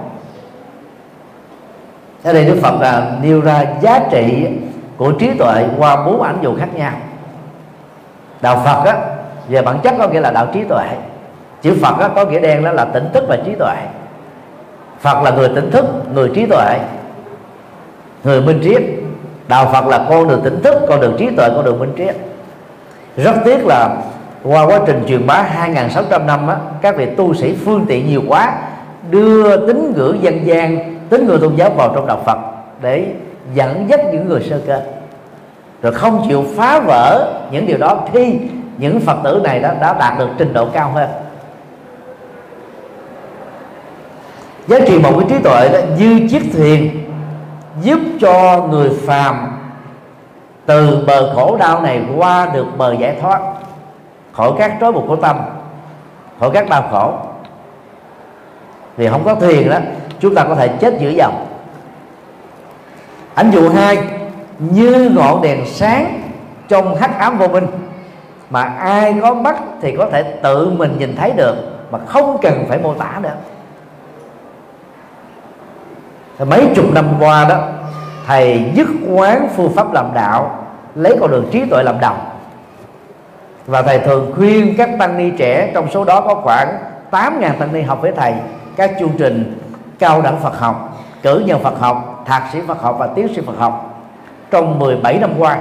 Ở đây Đức Phật là nêu ra giá trị của trí tuệ qua 4 ảnh dụ khác nhau. Đạo Phật về bản chất có nghĩa là đạo trí tuệ. Chữ Phật có nghĩa đen đó là tỉnh thức và trí tuệ. Phật là người tỉnh thức, người trí tuệ, người minh triết. Đạo Phật là con đường tỉnh thức, con đường trí tuệ, con đường minh triết. Rất tiếc là qua quá trình truyền bá 2.600 năm các vị tu sĩ phương tiện nhiều quá, đưa tín ngưỡng dân gian, tín ngưỡng tôn giáo vào trong đạo Phật để dẫn dắt những người sơ cơ, rồi không chịu phá vỡ những điều đó khi những Phật tử này đã đạt được trình độ cao hơn. Giá trị một cái trí tuệ đó như chiếc thuyền giúp cho người phàm từ bờ khổ đau này qua được bờ giải thoát khỏi các trói buộc của tâm, khỏi các đau khổ. Vì không có thuyền đó, chúng ta có thể chết giữa dòng. Ảnh dụ 2: như ngọn đèn sáng trong hắc ám vô minh, mà ai có mắt thì có thể tự mình nhìn thấy được, mà không cần phải mô tả nữa. Mấy chục năm qua đó, thầy dứt quán phương pháp làm đạo, lấy con đường trí tuệ làm đầu. Và thầy thường khuyên các tăng ni trẻ, trong số đó có khoảng 8.000 tăng ni học với thầy các chương trình cao đẳng Phật học, cử nhân Phật học, thạc sĩ Phật học và tiến sĩ Phật học trong 17 năm qua.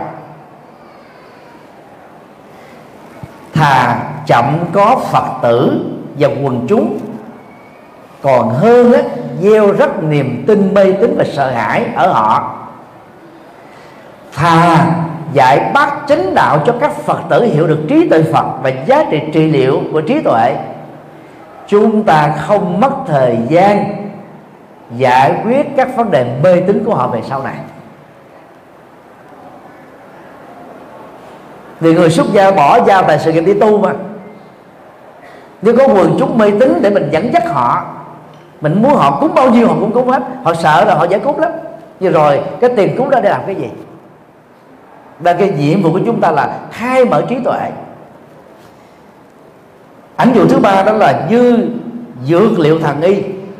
Thà chậm có Phật tử và quần chúng còn hơn gieo rắc niềm tin, mê tín và sợ hãi ở họ. Thà dạy bác chánh đạo cho các Phật tử hiểu được trí tuệ Phật và giá trị trị liệu của trí tuệ, chúng ta không mất thời gian giải quyết các vấn đề mê tín của họ về sau này. Vì người xuất gia bỏ dao tại sự nghiệp đi tu mà. Nếu có quần chúng mê tín để mình dẫn dắt họ, mình muốn họ cúng bao nhiêu họ cũng cúng hết. Họ sợ là họ dễ cúng lắm. Nhưng rồi cái tiền cúng đó để làm cái gì? Và cái nhiệm vụ của chúng ta là khai mở trí tuệ. Ảnh dụ thứ 3 đó là như dược liệu thần y,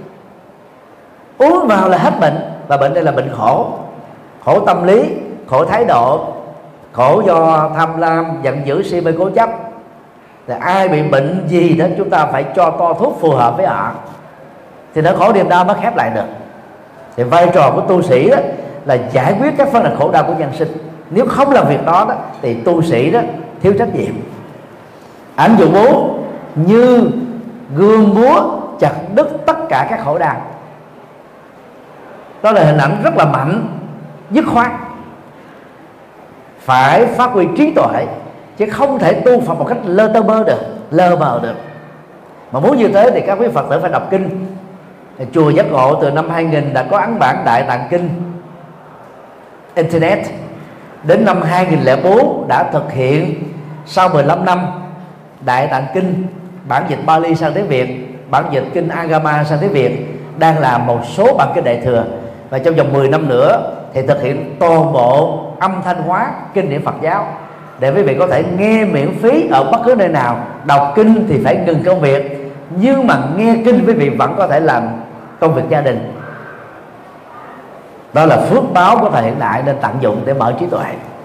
uống vào là hết bệnh. Và bệnh đây là bệnh khổ, khổ tâm lý, khổ thái độ, khổ do tham lam, giận dữ, si mê, cố chấp. Thì ai bị bệnh gì đó chúng ta phải cho to thuốc phù hợp với họ, thì nỗi khổ niềm đau mới khép lại được. Thì vai trò của tu sĩ đó là giải quyết các vấn đề khổ đau của nhân sinh. Nếu không làm việc đó, thì tu sĩ đó thiếu trách nhiệm. Ảnh dụ 4: như gươm búa chặt đứt tất cả các khổ đau. Đó là hình ảnh rất là mạnh, dứt khoát. Phải phát huy trí tuệ, chứ không thể tu Phật một cách lơ mờ được. Mà muốn như thế thì các quý Phật tử phải đọc kinh. Chùa Giác Ngộ từ năm 2000 đã có ấn bản Đại Tạng Kinh Internet. Đến năm 2004 đã thực hiện sau 15 năm Đại Tạng Kinh bản dịch Bali sang tiếng Việt, bản dịch kinh Agama sang tiếng Việt, đang làm một số bản kinh Đại Thừa. Và trong vòng 10 năm nữa thì thực hiện toàn bộ âm thanh hóa kinh điển Phật giáo, để quý vị có thể nghe miễn phí ở bất cứ nơi nào. Đọc kinh thì phải ngừng công việc, nhưng mà nghe kinh quý vị vẫn có thể làm công việc gia đình. Đó là phước báo của thời hiện đại nên tận dụng để mở trí tuệ.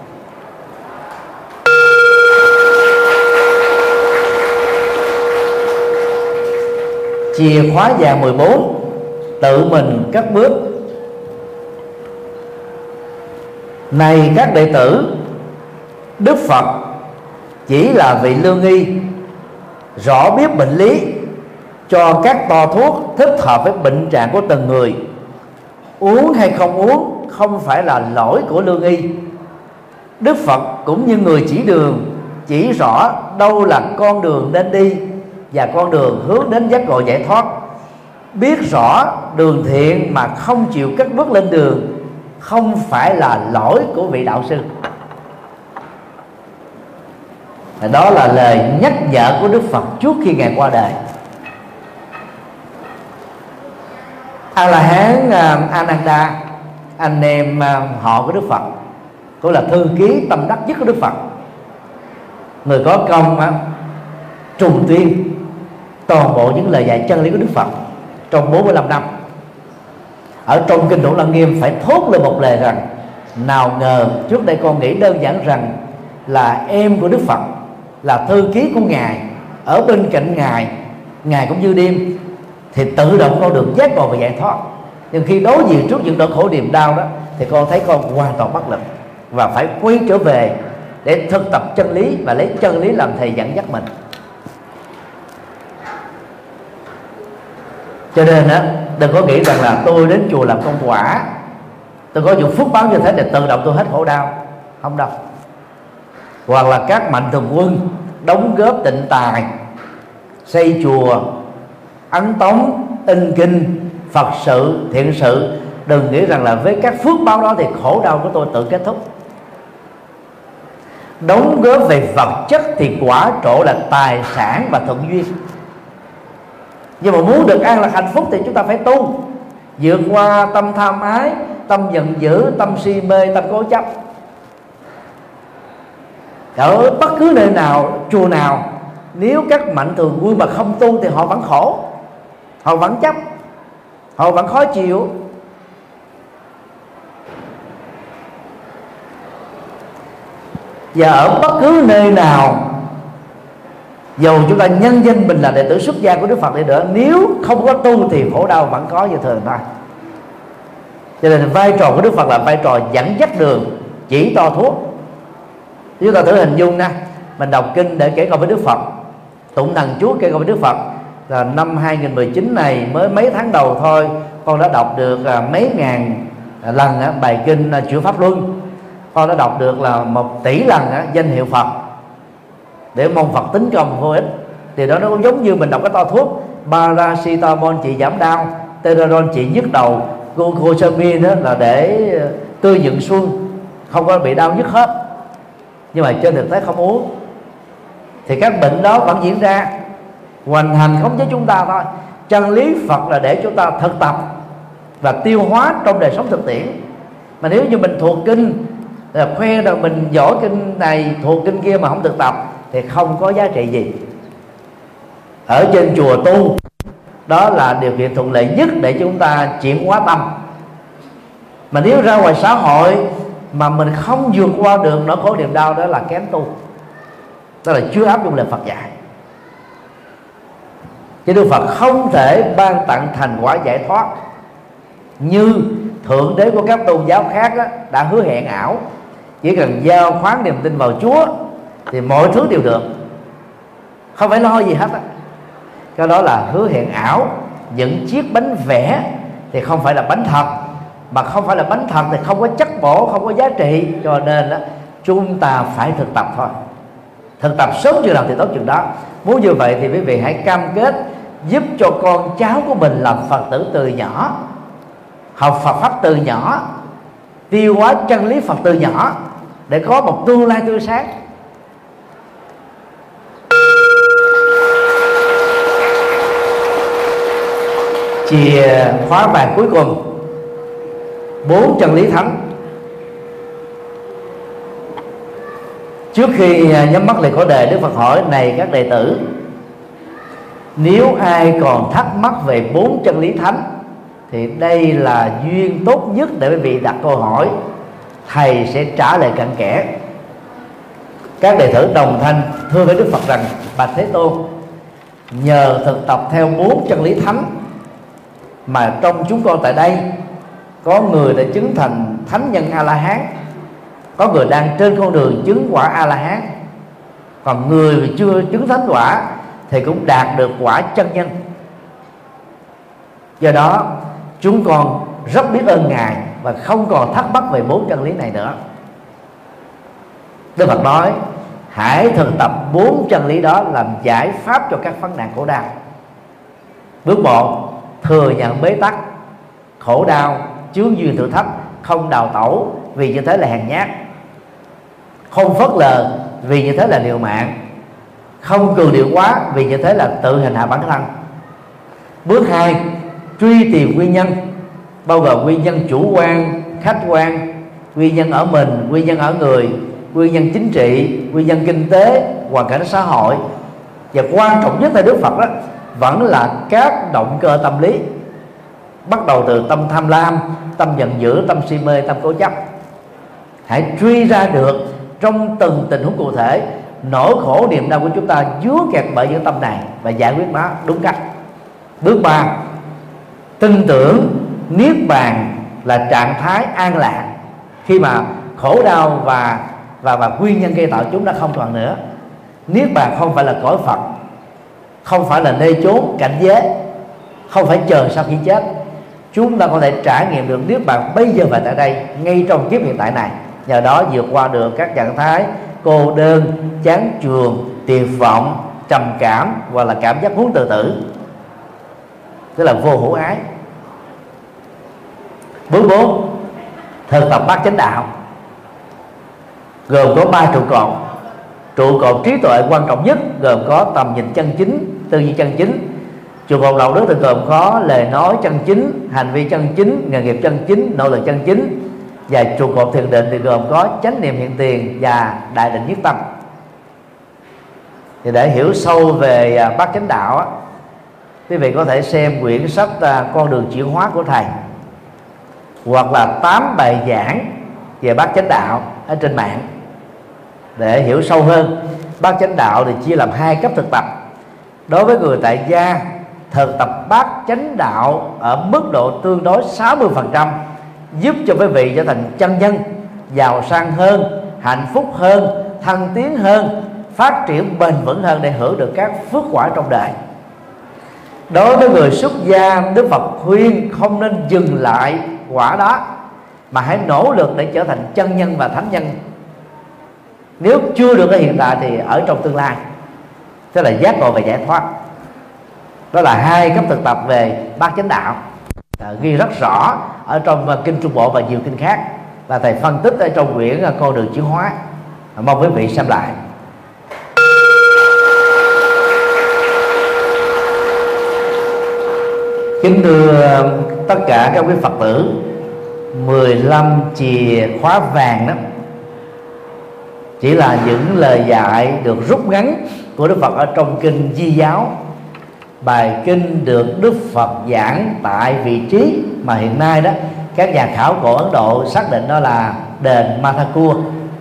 Chìa khóa vàng 14: tự mình cất bước. Này các đệ tử, Đức Phật chỉ là vị lương y, rõ biết bệnh lý, cho các toa thuốc thích hợp với bệnh trạng của từng người. Uống hay không uống không phải là lỗi của lương y. Đức Phật cũng như người chỉ đường, chỉ rõ đâu là con đường nên đi và con đường hướng đến giác ngộ giải thoát. Biết rõ đường thiện mà không chịu cất bước lên đường không phải là lỗi của vị đạo sư. Đó là lời nhắc nhở của Đức Phật trước khi Ngài qua đời. A-la-hán Ananda, anh em họ của Đức Phật, cũng là thư ký tâm đắc nhất của Đức Phật, người có công trùng tuyên toàn bộ những lời dạy chân lý của Đức Phật trong 45 năm. Ở trong kinh Thủ Lăng Nghiêm phải thốt lên một lời rằng: nào ngờ trước đây con nghĩ đơn giản rằng là em của Đức Phật, là thư ký của Ngài, ở bên cạnh Ngài cũng như đêm, thì tự động con được giác ngộ và giải thoát. Nhưng khi đối diện trước những nỗi khổ niềm đau đó thì con thấy con hoàn toàn bất lực, và phải quay trở về để thực tập chân lý và lấy chân lý làm thầy dẫn dắt mình. Cho nên đừng có nghĩ rằng là tôi đến chùa làm công quả, tôi có những phước báo như thế để tự động tôi hết khổ đau. Không đâu. Hoặc là các mạnh thường quân đóng góp tịnh tài, xây chùa, ấn tống, in kinh, Phật sự, thiện sự, đừng nghĩ rằng là với các phước báo đó thì khổ đau của tôi tự kết thúc. Đóng góp về vật chất thì quả trổ là tài sản và thuận duyên. Nhưng mà muốn được an lạc hạnh phúc thì chúng ta phải tu, vượt qua tâm tham ái, tâm giận dữ, tâm si mê, tâm cố chấp. Ở bất cứ nơi nào, chùa nào, nếu các mạnh thường quân mà không tu thì họ vẫn khổ, họ vẫn chấp, họ vẫn khó chịu. Và ở bất cứ nơi nào, dầu chúng ta nhân danh mình là đệ tử xuất gia của Đức Phật đi nữa, nếu không có tu thì khổ đau vẫn có như thường thôi. Cho nên vai trò của Đức Phật là vai trò dẫn dắt đường, chỉ to thuốc. Chúng ta thử hình dung nha, mình đọc kinh để kể công với Đức Phật, tụng thần chú kể công với Đức Phật. Là năm 2019 này mới mấy tháng đầu thôi, con đã đọc được mấy ngàn lần bài kinh Chuyển Pháp Luân. Con đã đọc được là 1 tỷ lần danh hiệu Phật, để mong Phật tính công vô ích. Thì đó nó cũng giống như mình đọc cái to thuốc Paracetamol trị giảm đau, Teradol trị nhức đầu, Glucosamine đó là để tươi nhuận xuân, không có bị đau nhức hết. Nhưng mà trên thực tế không uống thì các bệnh đó vẫn diễn ra, hoành hành khống chế chúng ta thôi. Chân lý Phật là để chúng ta thực tập và tiêu hóa trong đời sống thực tiễn. Mà nếu như mình thuộc kinh, là khoe rằng mình giỏi kinh này thuộc kinh kia mà không thực tập thì không có giá trị gì. Ở trên chùa tu, đó là điều kiện thuận lợi nhất để chúng ta chuyển hóa tâm. Mà nếu ra ngoài xã hội mà mình không vượt qua được nỗi khổ niềm đau, đó là kém tu, đó là chưa áp dụng lời Phật dạy. Chứ Đức Phật không thể ban tặng thành quả giải thoát như thượng đế của các tôn giáo khác đã hứa hẹn ảo. Chỉ cần giao khoán niềm tin vào Chúa thì mọi thứ đều được, không phải lo gì hết á. Cái đó là hứa hẹn ảo. Những chiếc bánh vẽ thì không phải là bánh thật, mà không phải là bánh thật thì không có chất bổ, không có giá trị. Cho nên đó, chúng ta phải thực tập thôi. Thực tập sớm chừng nào thì tốt chừng đó. Muốn như vậy thì quý vị hãy cam kết giúp cho con cháu của mình làm Phật tử từ nhỏ, học Phật pháp từ nhỏ, tiêu hóa chân lý Phật từ nhỏ, để có một tương lai tươi sáng. Chìa khóa vàng cuối cùng, 4 chân lý thánh. Trước khi nhắm mắt lại khổ đề, Đức Phật hỏi: này các đệ tử, nếu ai còn thắc mắc về 4 chân lý thánh thì đây là duyên tốt nhất để quý vị đặt câu hỏi, thầy sẽ trả lời cặn kẽ. Các đệ tử đồng thanh thưa với Đức Phật rằng: bạch Thế Tôn, nhờ thực tập theo 4 chân lý thánh mà trong chúng con tại đây có người đã chứng thành thánh nhân A La Hán, có người đang trên con đường chứng quả A La Hán, còn người chưa chứng thánh quả thì cũng đạt được quả chân nhân. Do đó chúng con rất biết ơn Ngài và không còn thắc mắc về 4 chân lý này nữa. Đức Phật nói: hãy thực tập 4 chân lý đó làm giải pháp cho các vấn nạn khổ đau. Bước 1, thừa nhận bế tắc, khổ đau, chướng duyên thử thách, không đào tẩu vì như thế là hèn nhát, không phớt lờ vì như thế là liều mạng, không cường điệu quá vì như thế là tự hành hạ bản thân. Bước 2, truy tìm nguyên nhân, bao gồm nguyên nhân chủ quan, khách quan, nguyên nhân ở mình, nguyên nhân ở người, nguyên nhân chính trị, nguyên nhân kinh tế, hoàn cảnh xã hội. Và quan trọng nhất tại Đức Phật đó vẫn là các động cơ tâm lý, bắt đầu từ tâm tham lam, tâm giận dữ, tâm si mê, tâm cố chấp. Hãy truy ra được trong từng tình huống cụ thể nỗi khổ niềm đau của chúng ta dướng kẹt bởi những tâm này và giải quyết nó đúng cách. Bước 3, tin tưởng niết bàn là trạng thái an lạc khi mà khổ đau và nguyên nhân gây tạo chúng đã không còn nữa. Niết bàn không phải là cõi Phật, không phải là nơi chốn cảnh giới, không phải chờ sau khi chết. Chúng ta có thể trải nghiệm được niết bàn bây giờ và tại đây, ngay trong kiếp hiện tại này. Nhờ đó vượt qua được các trạng thái cô đơn, chán chường, tuyệt vọng, trầm cảm hoặc là cảm giác muốn tự tử, tức là vô hữu ái. Bước 4, thực tập bát chánh đạo, gồm có 3 trụ cột. Trụ cột trí tuệ quan trọng nhất gồm có tầm nhìn chân chính, tư duy chân chính. Trụ cột đầu đức thì gồm có lời nói chân chính, hành vi chân chính, nghề nghiệp chân chính, nỗ lực chân chính. Và trụ cột thiền định thì gồm có chánh niệm hiện tiền và đại định nhất tâm. Thì để hiểu sâu về bát chánh đạo, quý vị có thể xem quyển sách Con đường chuyển hóa của thầy, hoặc là 8 bài giảng về bát chánh đạo ở trên mạng. Để hiểu sâu hơn, bát chánh đạo thì chia làm 2 cấp thực tập. Đối với người tại gia, thực tập bát chánh đạo ở mức độ tương đối 60%, giúp cho quý vị trở thành chân nhân, giàu sang hơn, hạnh phúc hơn, thăng tiến hơn, phát triển bền vững hơn để hưởng được các phước quả trong đời. Đối với người xuất gia, Đức Phật khuyên không nên dừng lại quả đó, mà hãy nỗ lực để trở thành chân nhân và thánh nhân. Nếu chưa được ở hiện tại thì ở trong tương lai, tức là giác ngộ và giải thoát. Đó là 2 cấp thực tập về bát chánh đạo, ghi rất rõ ở trong kinh Trung Bộ và nhiều kinh khác, và thầy phân tích ở trong quyển Con đường chuyển hóa. Mong quý vị xem lại. Kính thưa tất cả các quý Phật tử, 15 chìa khóa vàng đó chỉ là những lời dạy được rút ngắn của Đức Phật ở trong kinh Di Giáo. Bài kinh được Đức Phật giảng tại vị trí mà hiện nay đó các nhà khảo cổ Ấn Độ xác định đó là đền Mathakua,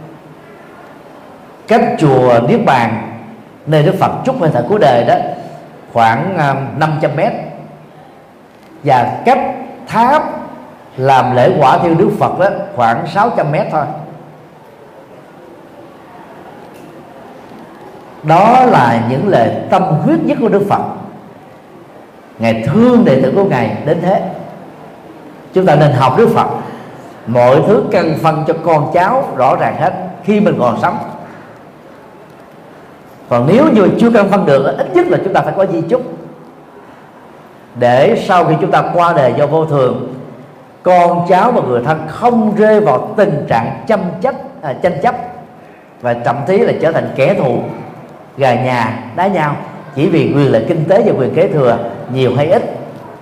cách chùa Niết Bàn nơi Đức Phật trút hơi thở cuối đời đó khoảng 500 mét, và cách tháp làm lễ quả thiêu Đức Phật đó khoảng 600 mét thôi. Đó là những lời tâm huyết nhất của Đức Phật. Ngài thương đệ tử của Ngài đến thế. Chúng ta nên học Đức Phật, mọi thứ căn phân cho con cháu rõ ràng hết khi mình còn sống. Còn nếu như chưa căn phân được, ít nhất là chúng ta phải có di chúc. để sau khi chúng ta qua đời do vô thường, con cháu và người thân không rơi vào tình trạng tranh chấp và thậm chí là trở thành kẻ thù, gà nhà đá nhau chỉ vì quyền lợi kinh tế và quyền kế thừa nhiều hay ít.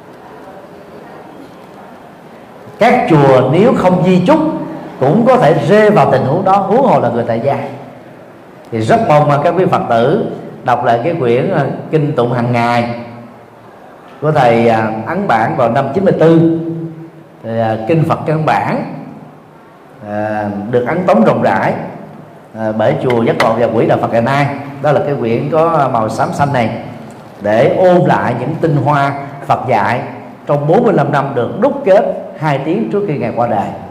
Các chùa nếu không di chúc cũng có thể rơi vào tình huống đó, huống hồ là người tại gia. Thì rất mong các quý Phật tử đọc lại cái quyển Kinh Tụng Hàng Ngày của thầy ấn bản vào năm 94, Kinh Phật Căn Bản, được ấn tống rộng rãi bởi chùa Giác Ngộ và Quỹ Đạo Phật ngày nay. Đó là cái quyển có màu xám xanh này, để ôn lại những tinh hoa Phật dạy trong 45 năm được đúc kết 2 tiếng trước khi Ngài qua đời.